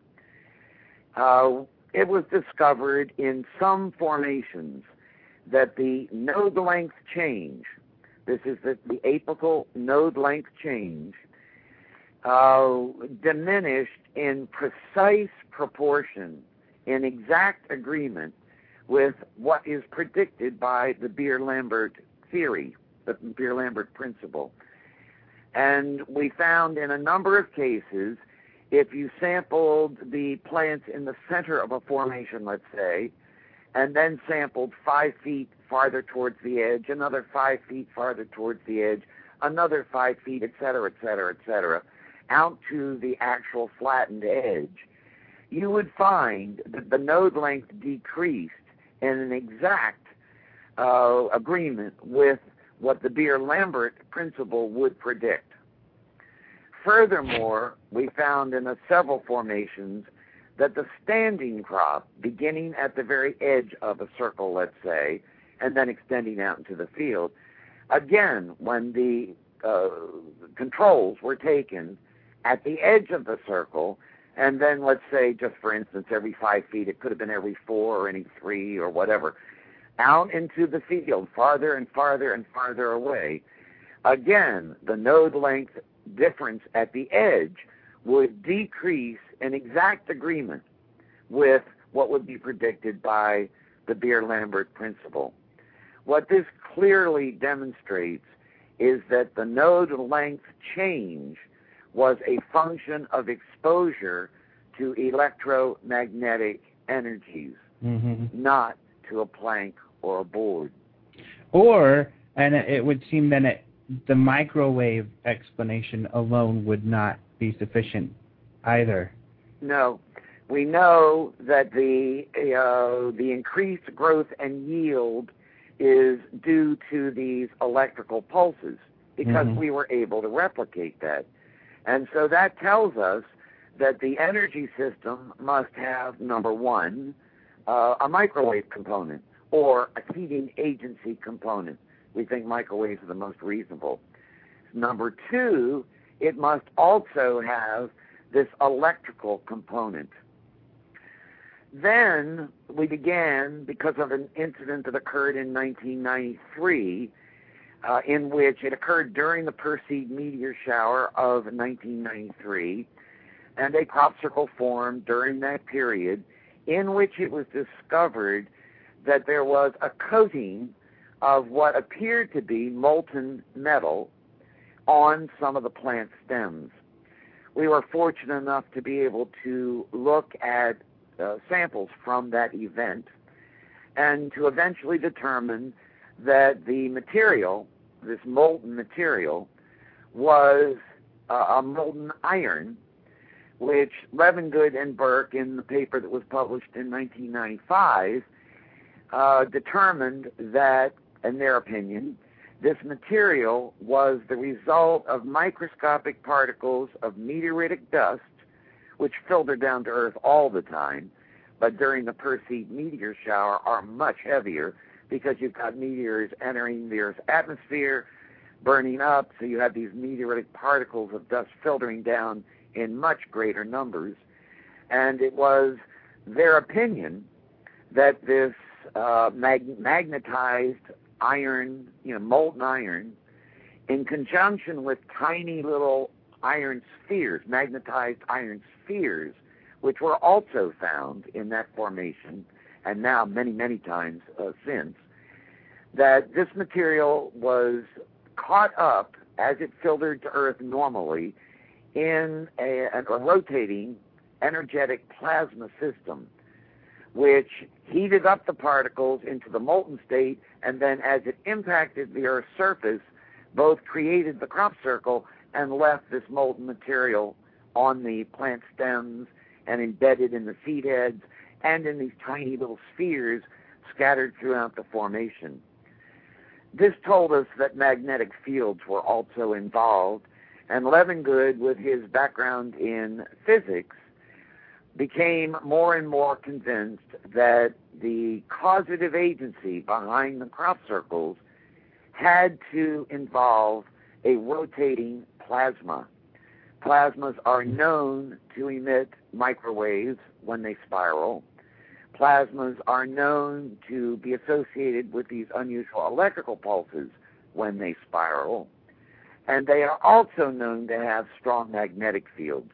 Uh, it was discovered in some formations that the node length change, this is the, the apical node length change, uh, diminished in precise proportion, in exact agreement with what is predicted by the Beer-Lambert theory, the Beer-Lambert principle. And we found in a number of cases, if you sampled the plants in the center of a formation, let's say, and then sampled five feet farther towards the edge, another five feet farther towards the edge, another five feet, et cetera, et cetera, et cetera, out to the actual flattened edge, you would find that the node length decreased in an exact uh, agreement with what the Beer-Lambert principle would predict. Furthermore, we found in a several formations that the standing crop, beginning at the very edge of a circle, let's say, and then extending out into the field, again, when the uh, controls were taken at the edge of the circle, and then let's say, just for instance, every five feet, it could have been every four or any three or whatever, out into the field, farther and farther and farther away, again, the node length difference at the edge would decrease in exact agreement with what would be predicted by the Beer-Lambert principle. What this clearly demonstrates is that the node length change was a function of exposure to electromagnetic energies, mm-hmm. not to a plank or a board. Or, and it would seem that it, the microwave explanation alone would not be sufficient either. No. We know that the uh, the increased growth and yield is due to these electrical pulses because mm-hmm. we were able to replicate that. And so that tells us that the energy system must have, number one, uh, a microwave component or a heating agency component. We think microwaves are the most reasonable. Number two, it must also have this electrical component. Then we began, because of an incident that occurred in nineteen ninety-three, uh, in which it occurred during the Perseid meteor shower of nineteen ninety-three, and a crop circle formed during that period in which it was discovered that there was a coating of what appeared to be molten metal on some of the plant stems. We were fortunate enough to be able to look at uh, samples from that event and to eventually determine that the material, this molten material, was uh, a molten iron, which Levengood and Burke, in the paper that was published in nineteen ninety-five, uh, determined that, in their opinion, this material was the result of microscopic particles of meteoritic dust, which filter down to Earth all the time, but during the Perseid meteor shower are much heavier because you've got meteors entering the Earth's atmosphere, burning up, so you have these meteoritic particles of dust filtering down in much greater numbers. And it was their opinion that this uh, mag- magnetized iron, you know, molten iron, in conjunction with tiny little iron spheres, magnetized iron spheres, which were also found in that formation, and now many, many times uh, since, that this material was caught up as it filtered to Earth normally in a, a rotating energetic plasma system, which heated up the particles into the molten state, and then as it impacted the Earth's surface, both created the crop circle and left this molten material on the plant stems and embedded in the seed heads and in these tiny little spheres scattered throughout the formation. This told us that magnetic fields were also involved, and Levengood, with his background in physics, became more and more convinced that the causative agency behind the crop circles had to involve a rotating plasma. Plasmas are known to emit microwaves when they spiral. Plasmas are known to be associated with these unusual electrical pulses when they spiral. And they are also known to have strong magnetic fields.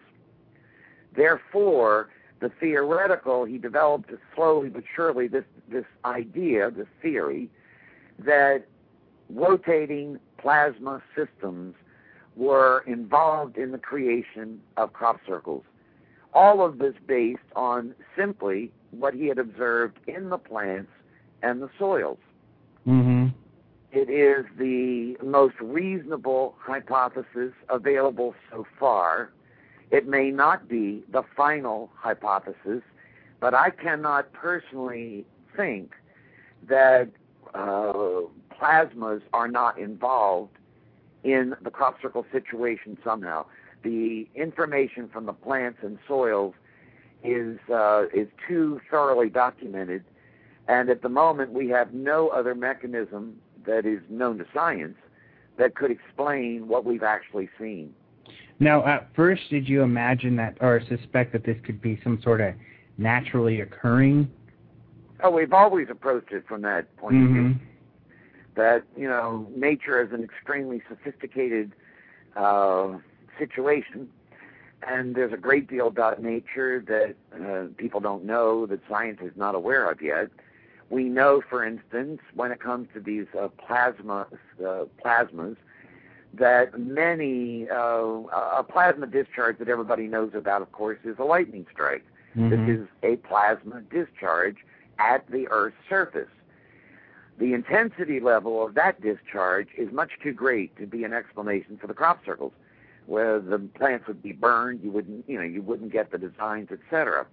Therefore, the theoretical, he developed slowly but surely this, this idea, this theory, that rotating plasma systems were involved in the creation of crop circles. All of this based on simply what he had observed in the plants and the soils. Mm-hmm. It is the most reasonable hypothesis available so far. It may not be the final hypothesis, but I cannot personally think that uh, plasmas are not involved in the crop circle situation somehow. The information from the plants and soils is uh, is too thoroughly documented, and at the moment we have no other mechanism that is known to science that could explain what we've actually seen. Now, at first, did you imagine that or suspect that this could be some sort of naturally occurring? Oh, we've always approached it from that point mm-hmm. of view. That, you know, nature is an extremely sophisticated uh, situation, and there's a great deal about nature that uh, people don't know, that science is not aware of yet. We know, for instance, when it comes to these uh, plasma, uh, plasmas, that many, uh, a plasma discharge that everybody knows about, of course, is a lightning strike. Mm-hmm. This is a plasma discharge at the Earth's surface. The intensity level of that discharge is much too great to be an explanation for the crop circles, where the plants would be burned, you wouldn't, you know, you wouldn't get the designs, et cetera.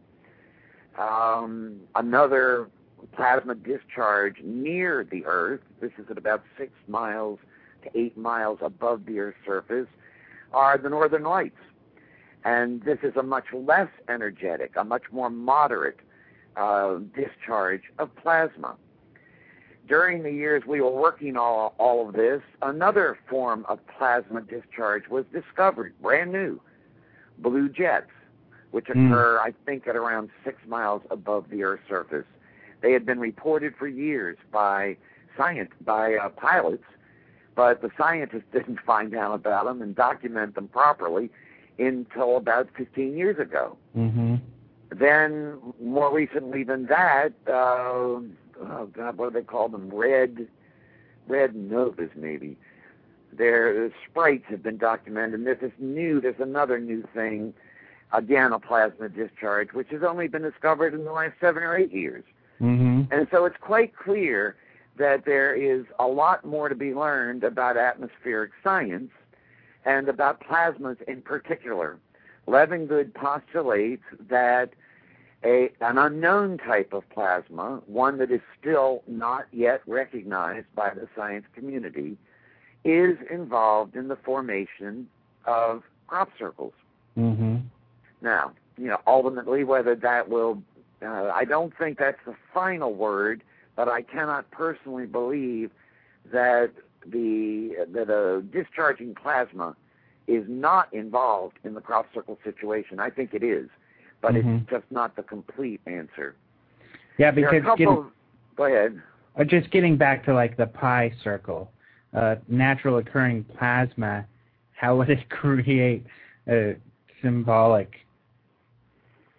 Um, another plasma discharge near the Earth, this is at about six miles to eight miles above the Earth's surface, are the Northern Lights. And this is a much less energetic, a much more moderate uh, discharge of plasma. During the years we were working all, all of this, another form of plasma discharge was discovered, brand new, blue jets, which occur, mm. I think, at around six miles above the Earth's surface. They had been reported for years by science, by uh, pilots, but the scientists didn't find out about them and document them properly until about fifteen years ago. Mm-hmm. Then, more recently than that, uh, oh God, what do they call them? Red, red novas, maybe. Their sprites have been documented, and there's this new, there's another new thing, again, a plasma discharge, which has only been discovered in the last seven or eight years. Mm-hmm. And so it's quite clear that there is a lot more to be learned about atmospheric science and about plasmas in particular. Levengood postulates that A, an unknown type of plasma, one that is still not yet recognized by the science community, is involved in the formation of crop circles. Mm-hmm. Now, you know, ultimately whether that will, uh, I don't think that's the final word, but I cannot personally believe that the that a discharging plasma is not involved in the crop circle situation. I think it is. But mm-hmm. it's just not the complete answer. Yeah, because getting, of, go ahead. Uh, just getting back to like the pi circle, uh, natural occurring plasma, how would it create a symbolic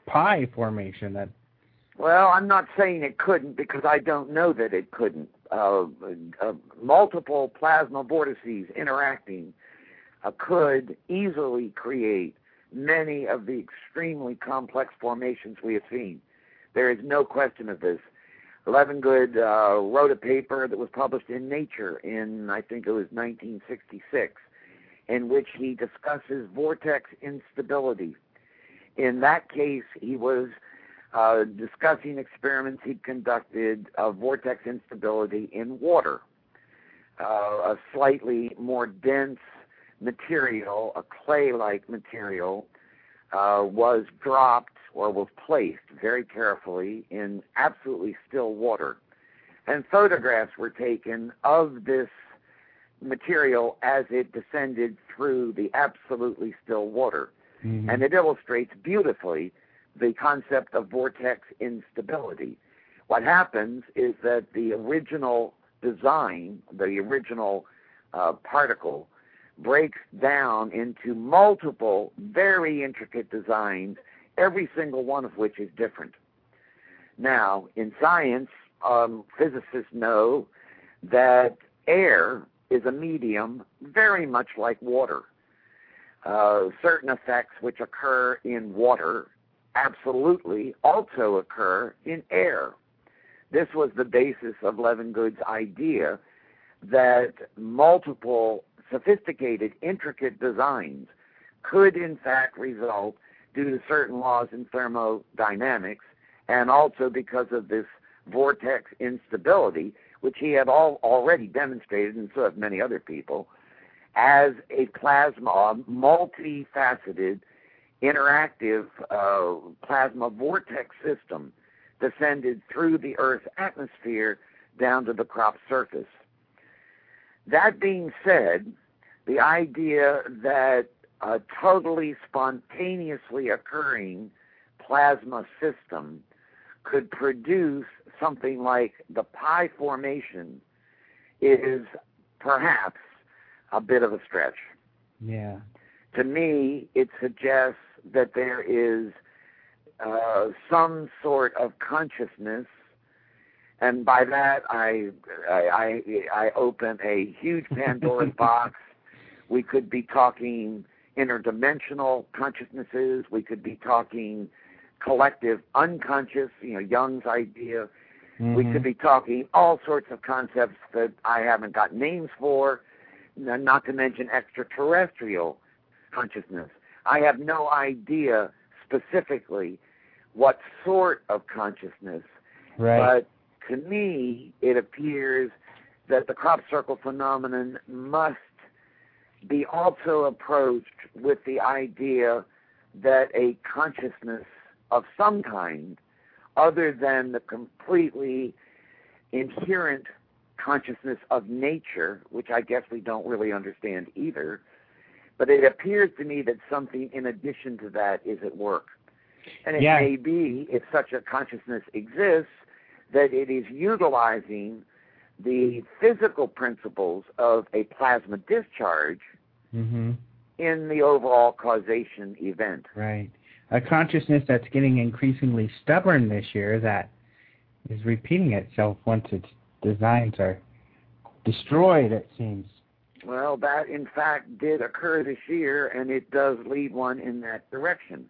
pie formation. That Well, I'm not saying it couldn't because I don't know that it couldn't. Uh, uh, multiple plasma vortices interacting uh, could easily create many of the extremely complex formations we have seen. There is no question of this. Levengood uh, wrote a paper that was published in Nature in, I think it was nineteen sixty-six, in which he discusses vortex instability. In that case, he was uh, discussing experiments he'd conducted of vortex instability in water. Uh, a slightly more dense material, a clay-like material, uh, was dropped or was placed very carefully in absolutely still water. And photographs were taken of this material as it descended through the absolutely still water. Mm-hmm. And it illustrates beautifully the concept of vortex instability. What happens is that the original design, the original uh, particle, breaks down into multiple very intricate designs, every single one of which is different. Now, in science, um, physicists know that air is a medium very much like water. Uh, certain effects which occur in water absolutely also occur in air. This was the basis of Levengood's idea that multiple sophisticated, intricate designs could in fact result due to certain laws in thermodynamics and also because of this vortex instability, which he had all already demonstrated, and so have many other people, as a plasma, a multifaceted, interactive uh, plasma vortex system descended through the Earth's atmosphere down to the crop surface. That being said, the idea that a totally spontaneously occurring plasma system could produce something like the pie formation is perhaps a bit of a stretch. Yeah. To me, it suggests that there is uh, some sort of consciousness, and by that I, I, I, I open a huge Pandora's box. We could be talking interdimensional consciousnesses. We could be talking collective unconscious, you know, Jung's idea. Mm-hmm. We could be talking all sorts of concepts that I haven't got names for, not to mention extraterrestrial consciousness. I have no idea specifically what sort of consciousness, right. But to me, it appears that the crop circle phenomenon must be also approached with the idea that a consciousness of some kind, other than the completely inherent consciousness of nature, which I guess we don't really understand either, but it appears to me that something in addition to that is at work. And it yeah. may be, if such a consciousness exists, that it is utilizing the physical principles of a plasma discharge mm-hmm. in the overall causation event. Right. A consciousness that's getting increasingly stubborn this year that is repeating itself once its designs are destroyed, it seems. Well, that in fact did occur this year, and it does lead one in that direction.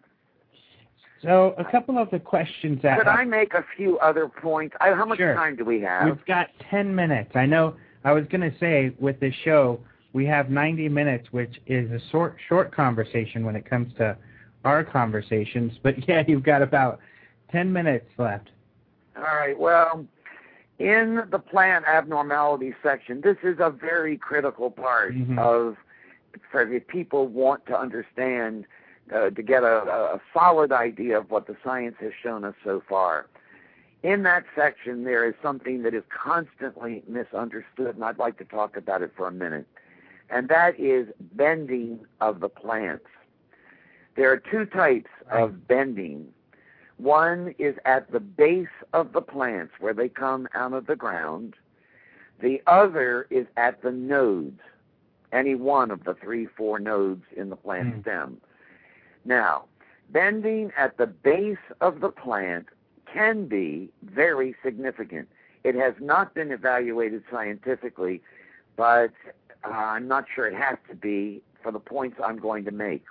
So a couple of the questions that... Could I make a few other points? I, how much sure. time do we have? We've got ten minutes. I know I was going to say with this show, we have ninety minutes, which is a short, short conversation when it comes to our conversations. But yeah, you've got about ten minutes left. All right. Well, in the plant abnormality section, this is a very critical part mm-hmm. of, for if people want to understand, uh, to get a, a solid idea of what the science has shown us so far. In that section, there is something that is constantly misunderstood, and I'd like to talk about it for a minute, and that is bending of the plants. There are two types of bending. One is at the base of the plants where they come out of the ground. The other is at the nodes, any one of the three, four nodes in the plant mm. stem. Now, Bending at the base of the plant can be very significant. It has not been evaluated scientifically, but uh, I'm not sure it has to be for the points I'm going to make.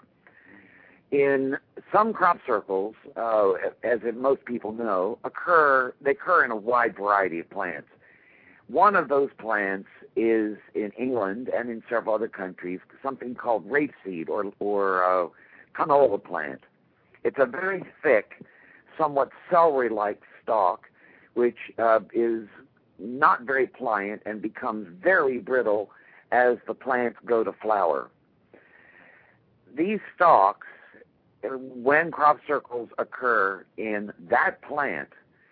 In some crop circles, uh, as most people know, occur they occur in a wide variety of plants. One of those plants is in England and in several other countries, something called rapeseed or, or uh, canola plant. It's a very thick, somewhat celery-like stalk, which uh, is not very pliant and becomes very brittle as the plants go to flower. These stalks, when crop circles occur in that plant,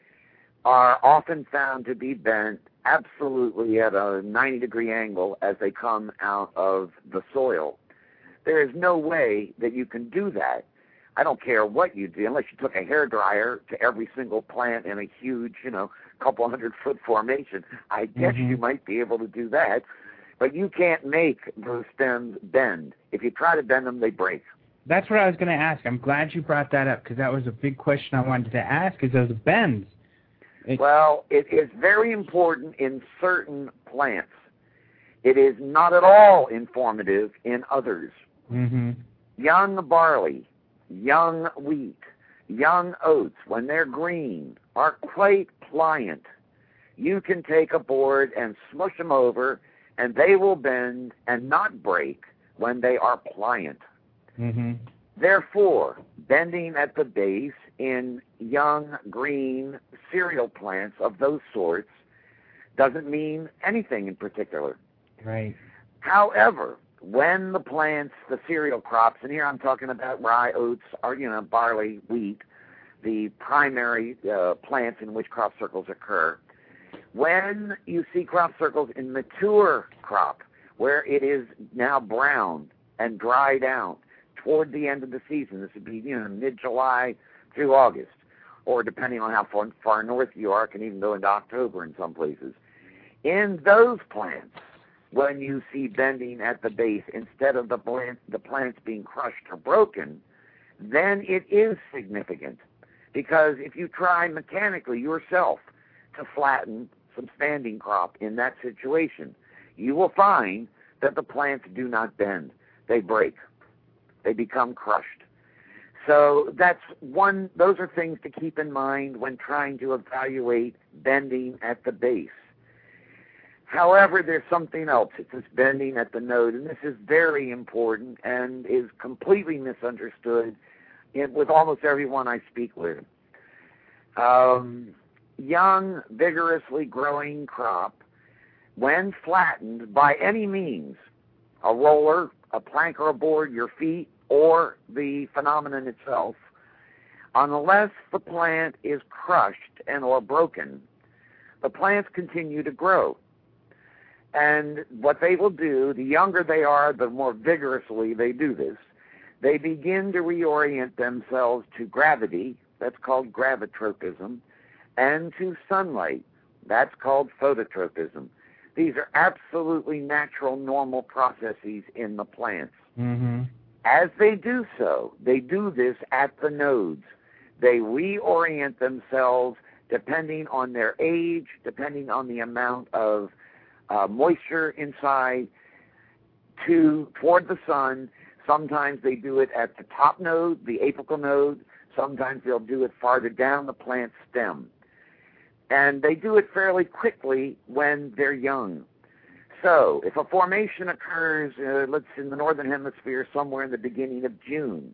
are often found to be bent absolutely at a ninety degree angle as they come out of the soil. There is no way that you can do that. I don't care what you do, unless you took a hairdryer to every single plant in a huge, you know, couple hundred foot formation. I guess mm-hmm. you might be able to do that, but you can't make those stems bend. If you try to bend them, they break. That's what I was going to ask. I'm glad you brought that up, because that was a big question I wanted to ask, is those bends. It... Well, it is very important in certain plants. It is not at all informative in others. Mm-hmm. Young barley, young wheat, young oats, when they're green, are quite pliant. You can take a board and smush them over, and they will bend and not break when they are pliant. Mm-hmm. Therefore, bending at the base in young, green cereal plants of those sorts doesn't mean anything in particular. Right. However, when the plants, the cereal crops, and here I'm talking about rye, oats, or, you know, barley, wheat, the primary uh, plants in which crop circles occur, when you see crop circles in mature crop, where it is now brown and dried out, toward the end of the season, this would be, you know, mid-July through August, or depending on how far, far north you are, it can even go into October in some places. In those plants, when you see bending at the base instead of the plant, the plants being crushed or broken, then it is significant. Because if you try mechanically yourself to flatten some standing crop in that situation, you will find that the plants do not bend. They break. They become crushed. So that's one, those are things to keep in mind when trying to evaluate bending at the base. However, there's something else. It's this bending at the node, and this is very important and is completely misunderstood in, with almost everyone I speak with. Um, young, vigorously growing crop, when flattened by any means, a roller, a plank or a board, your feet, or the phenomenon itself, unless the plant is crushed and or broken, the plants continue to grow. And what they will do, the younger they are, the more vigorously they do this, they begin to reorient themselves to gravity, that's called gravitropism, and to sunlight, that's called phototropism. These are absolutely natural, normal processes in the plants. Mm-hmm. As they do so, they do this at the nodes. They reorient themselves depending on their age, depending on the amount of uh, moisture inside, to toward the sun. Sometimes they do it at the top node, the apical node. Sometimes they'll do it farther down the plant stem. And they do it fairly quickly when they're young. So if a formation occurs, uh, let's in the northern hemisphere, somewhere in the beginning of June,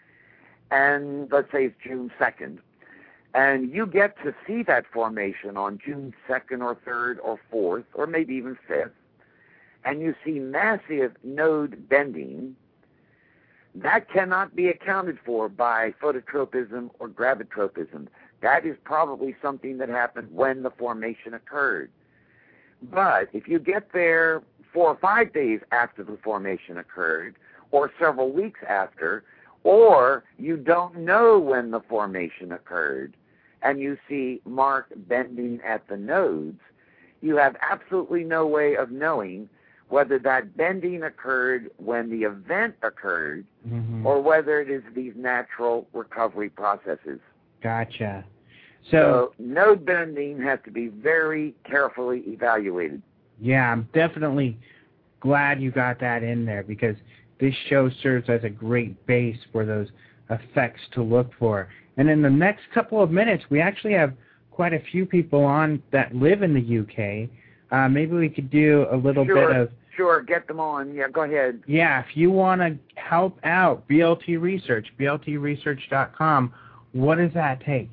and let's say it's June second, and you get to see that formation on June second or third or fourth, or maybe even fifth, and you see massive node bending, that cannot be accounted for by phototropism or gravitropism. That is probably something that happened when the formation occurred. But if you get there four or five days after the formation occurred, or several weeks after, or you don't know when the formation occurred, and you see marked bending at the nodes, you have absolutely no way of knowing whether that bending occurred when the event occurred, mm-hmm. or whether it is these natural recovery processes. Gotcha. So, so node bending has to be very carefully evaluated. Yeah, I'm definitely glad you got that in there, because this show serves as a great base for those effects to look for. And in the next couple of minutes, we actually have quite a few people on that live in the U K. Uh, maybe we could do a little sure, bit of... Sure, get them on. Yeah, go ahead. Yeah, if you want to help out B L T Research, B L T research dot com, what does that take?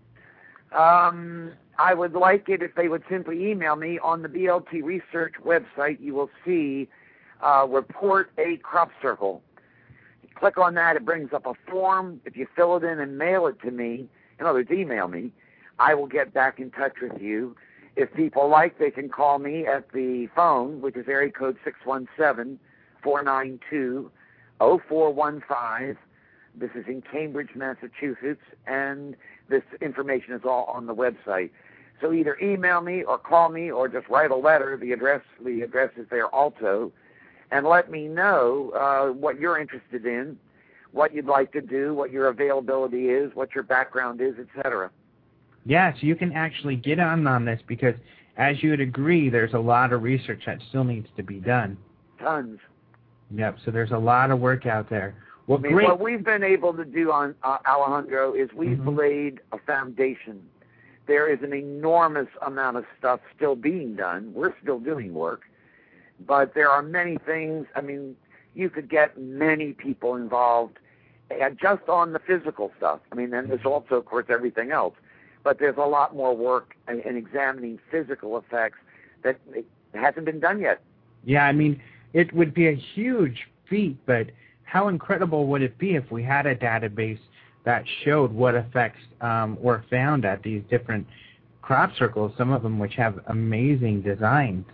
Um, I would like it if they would simply email me. On the B L T Research website, you will see uh, Report a Crop Circle. You click on that, it brings up a form. If you fill it in and mail it to me, in other words, email me, I will get back in touch with you. If people like, they can call me at the phone, which is area code six one seven, four nine two, zero four one five. This is in Cambridge, Massachusetts, and this information is all on the website. So either email me or call me or just write a letter. The address, the address is there also, and let me know uh, what you're interested in, what you'd like to do, what your availability is, what your background is, et cetera. Yeah, so you can actually get on on this, because, as you would agree, there's a lot of research that still needs to be done. Tons. Yep, so there's a lot of work out there. Well, I mean, great. what we've been able to do on uh, Alejandro is we've mm-hmm. laid a foundation. There is an enormous amount of stuff still being done. We're still doing work, but there are many things. I mean, you could get many people involved uh, just on the physical stuff. I mean, then there's also, of course, everything else. But there's a lot more work in, in examining physical effects that it hasn't been done yet. Yeah, I mean, it would be a huge feat, but how incredible would it be if we had a database that showed what effects um, were found at these different crop circles, some of them which have amazing designs?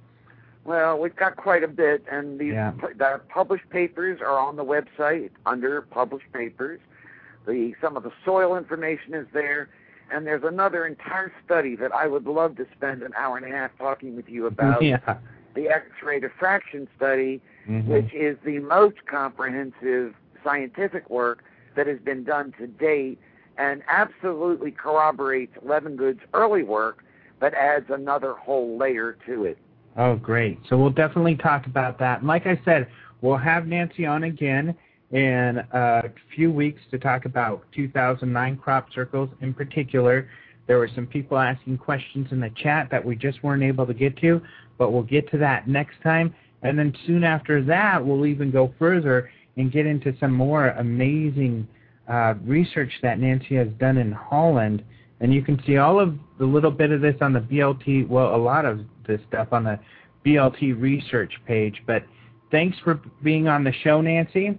Well, we've got quite a bit, and these yeah. the published papers are on the website under published papers. The some of the soil information is there, and there's another entire study that I would love to spend an hour and a half talking with you about. Yeah. The X-ray diffraction study, mm-hmm. which is the most comprehensive scientific work that has been done to date, and absolutely corroborates Levengood's early work, but adds another whole layer to it. Oh, great. So we'll definitely talk about that. And like I said, we'll have Nancy on again in a few weeks to talk about two thousand nine crop circles in particular. There were some people asking questions in the chat that we just weren't able to get to, but we'll get to that next time. And then soon after that, we'll even go further and get into some more amazing uh, research that Nancy has done in Holland. And you can see all of the little bit of this on the B L T, well, a lot of this stuff on the B L T research page. But thanks for being on the show, Nancy.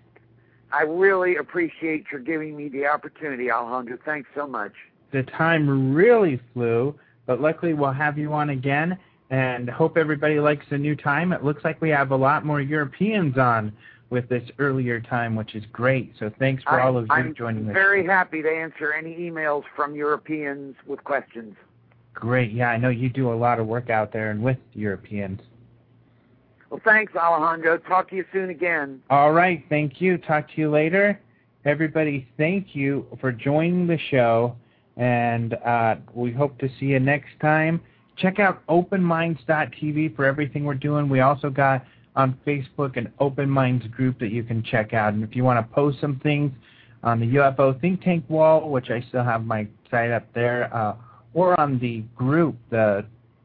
I really appreciate your giving me the opportunity, Alejandro. Thanks so much. The time really flew, but luckily we'll have you on again, and hope everybody likes the new time. It looks like we have a lot more Europeans on with this earlier time, which is great. So thanks for I, all of you I'm joining us. I'm very happy to answer any emails from Europeans with questions. Great. Yeah, I know you do a lot of work out there and with Europeans. Well, thanks, Alejandro. Talk to you soon again. All right. Thank you. Talk to you later. Everybody, thank you for joining the show, and uh, we hope to see you next time. Check out open minds dot t v for everything we're doing. We also got on Facebook an Open Minds group that you can check out. And if you want to post some things on the U F O Think Tank wall, which I still have my site up there, uh, or on the group, the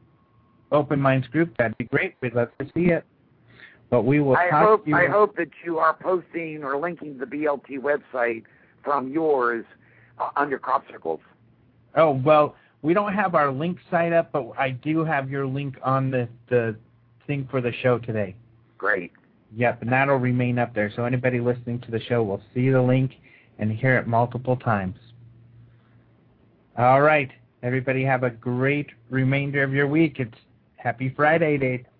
Open Minds group, that'd be great. We'd love to see it. But we will I talk hope to you. I hope that you are posting or linking to the B L T website from yours uh, under crop circles. Oh, well, we don't have our link site up, but I do have your link on the, the thing for the show today. Great. Yep, and that'll remain up there. So anybody listening to the show will see the link and hear it multiple times. All right. Everybody have a great remainder of your week. It's Happy Friday, Day.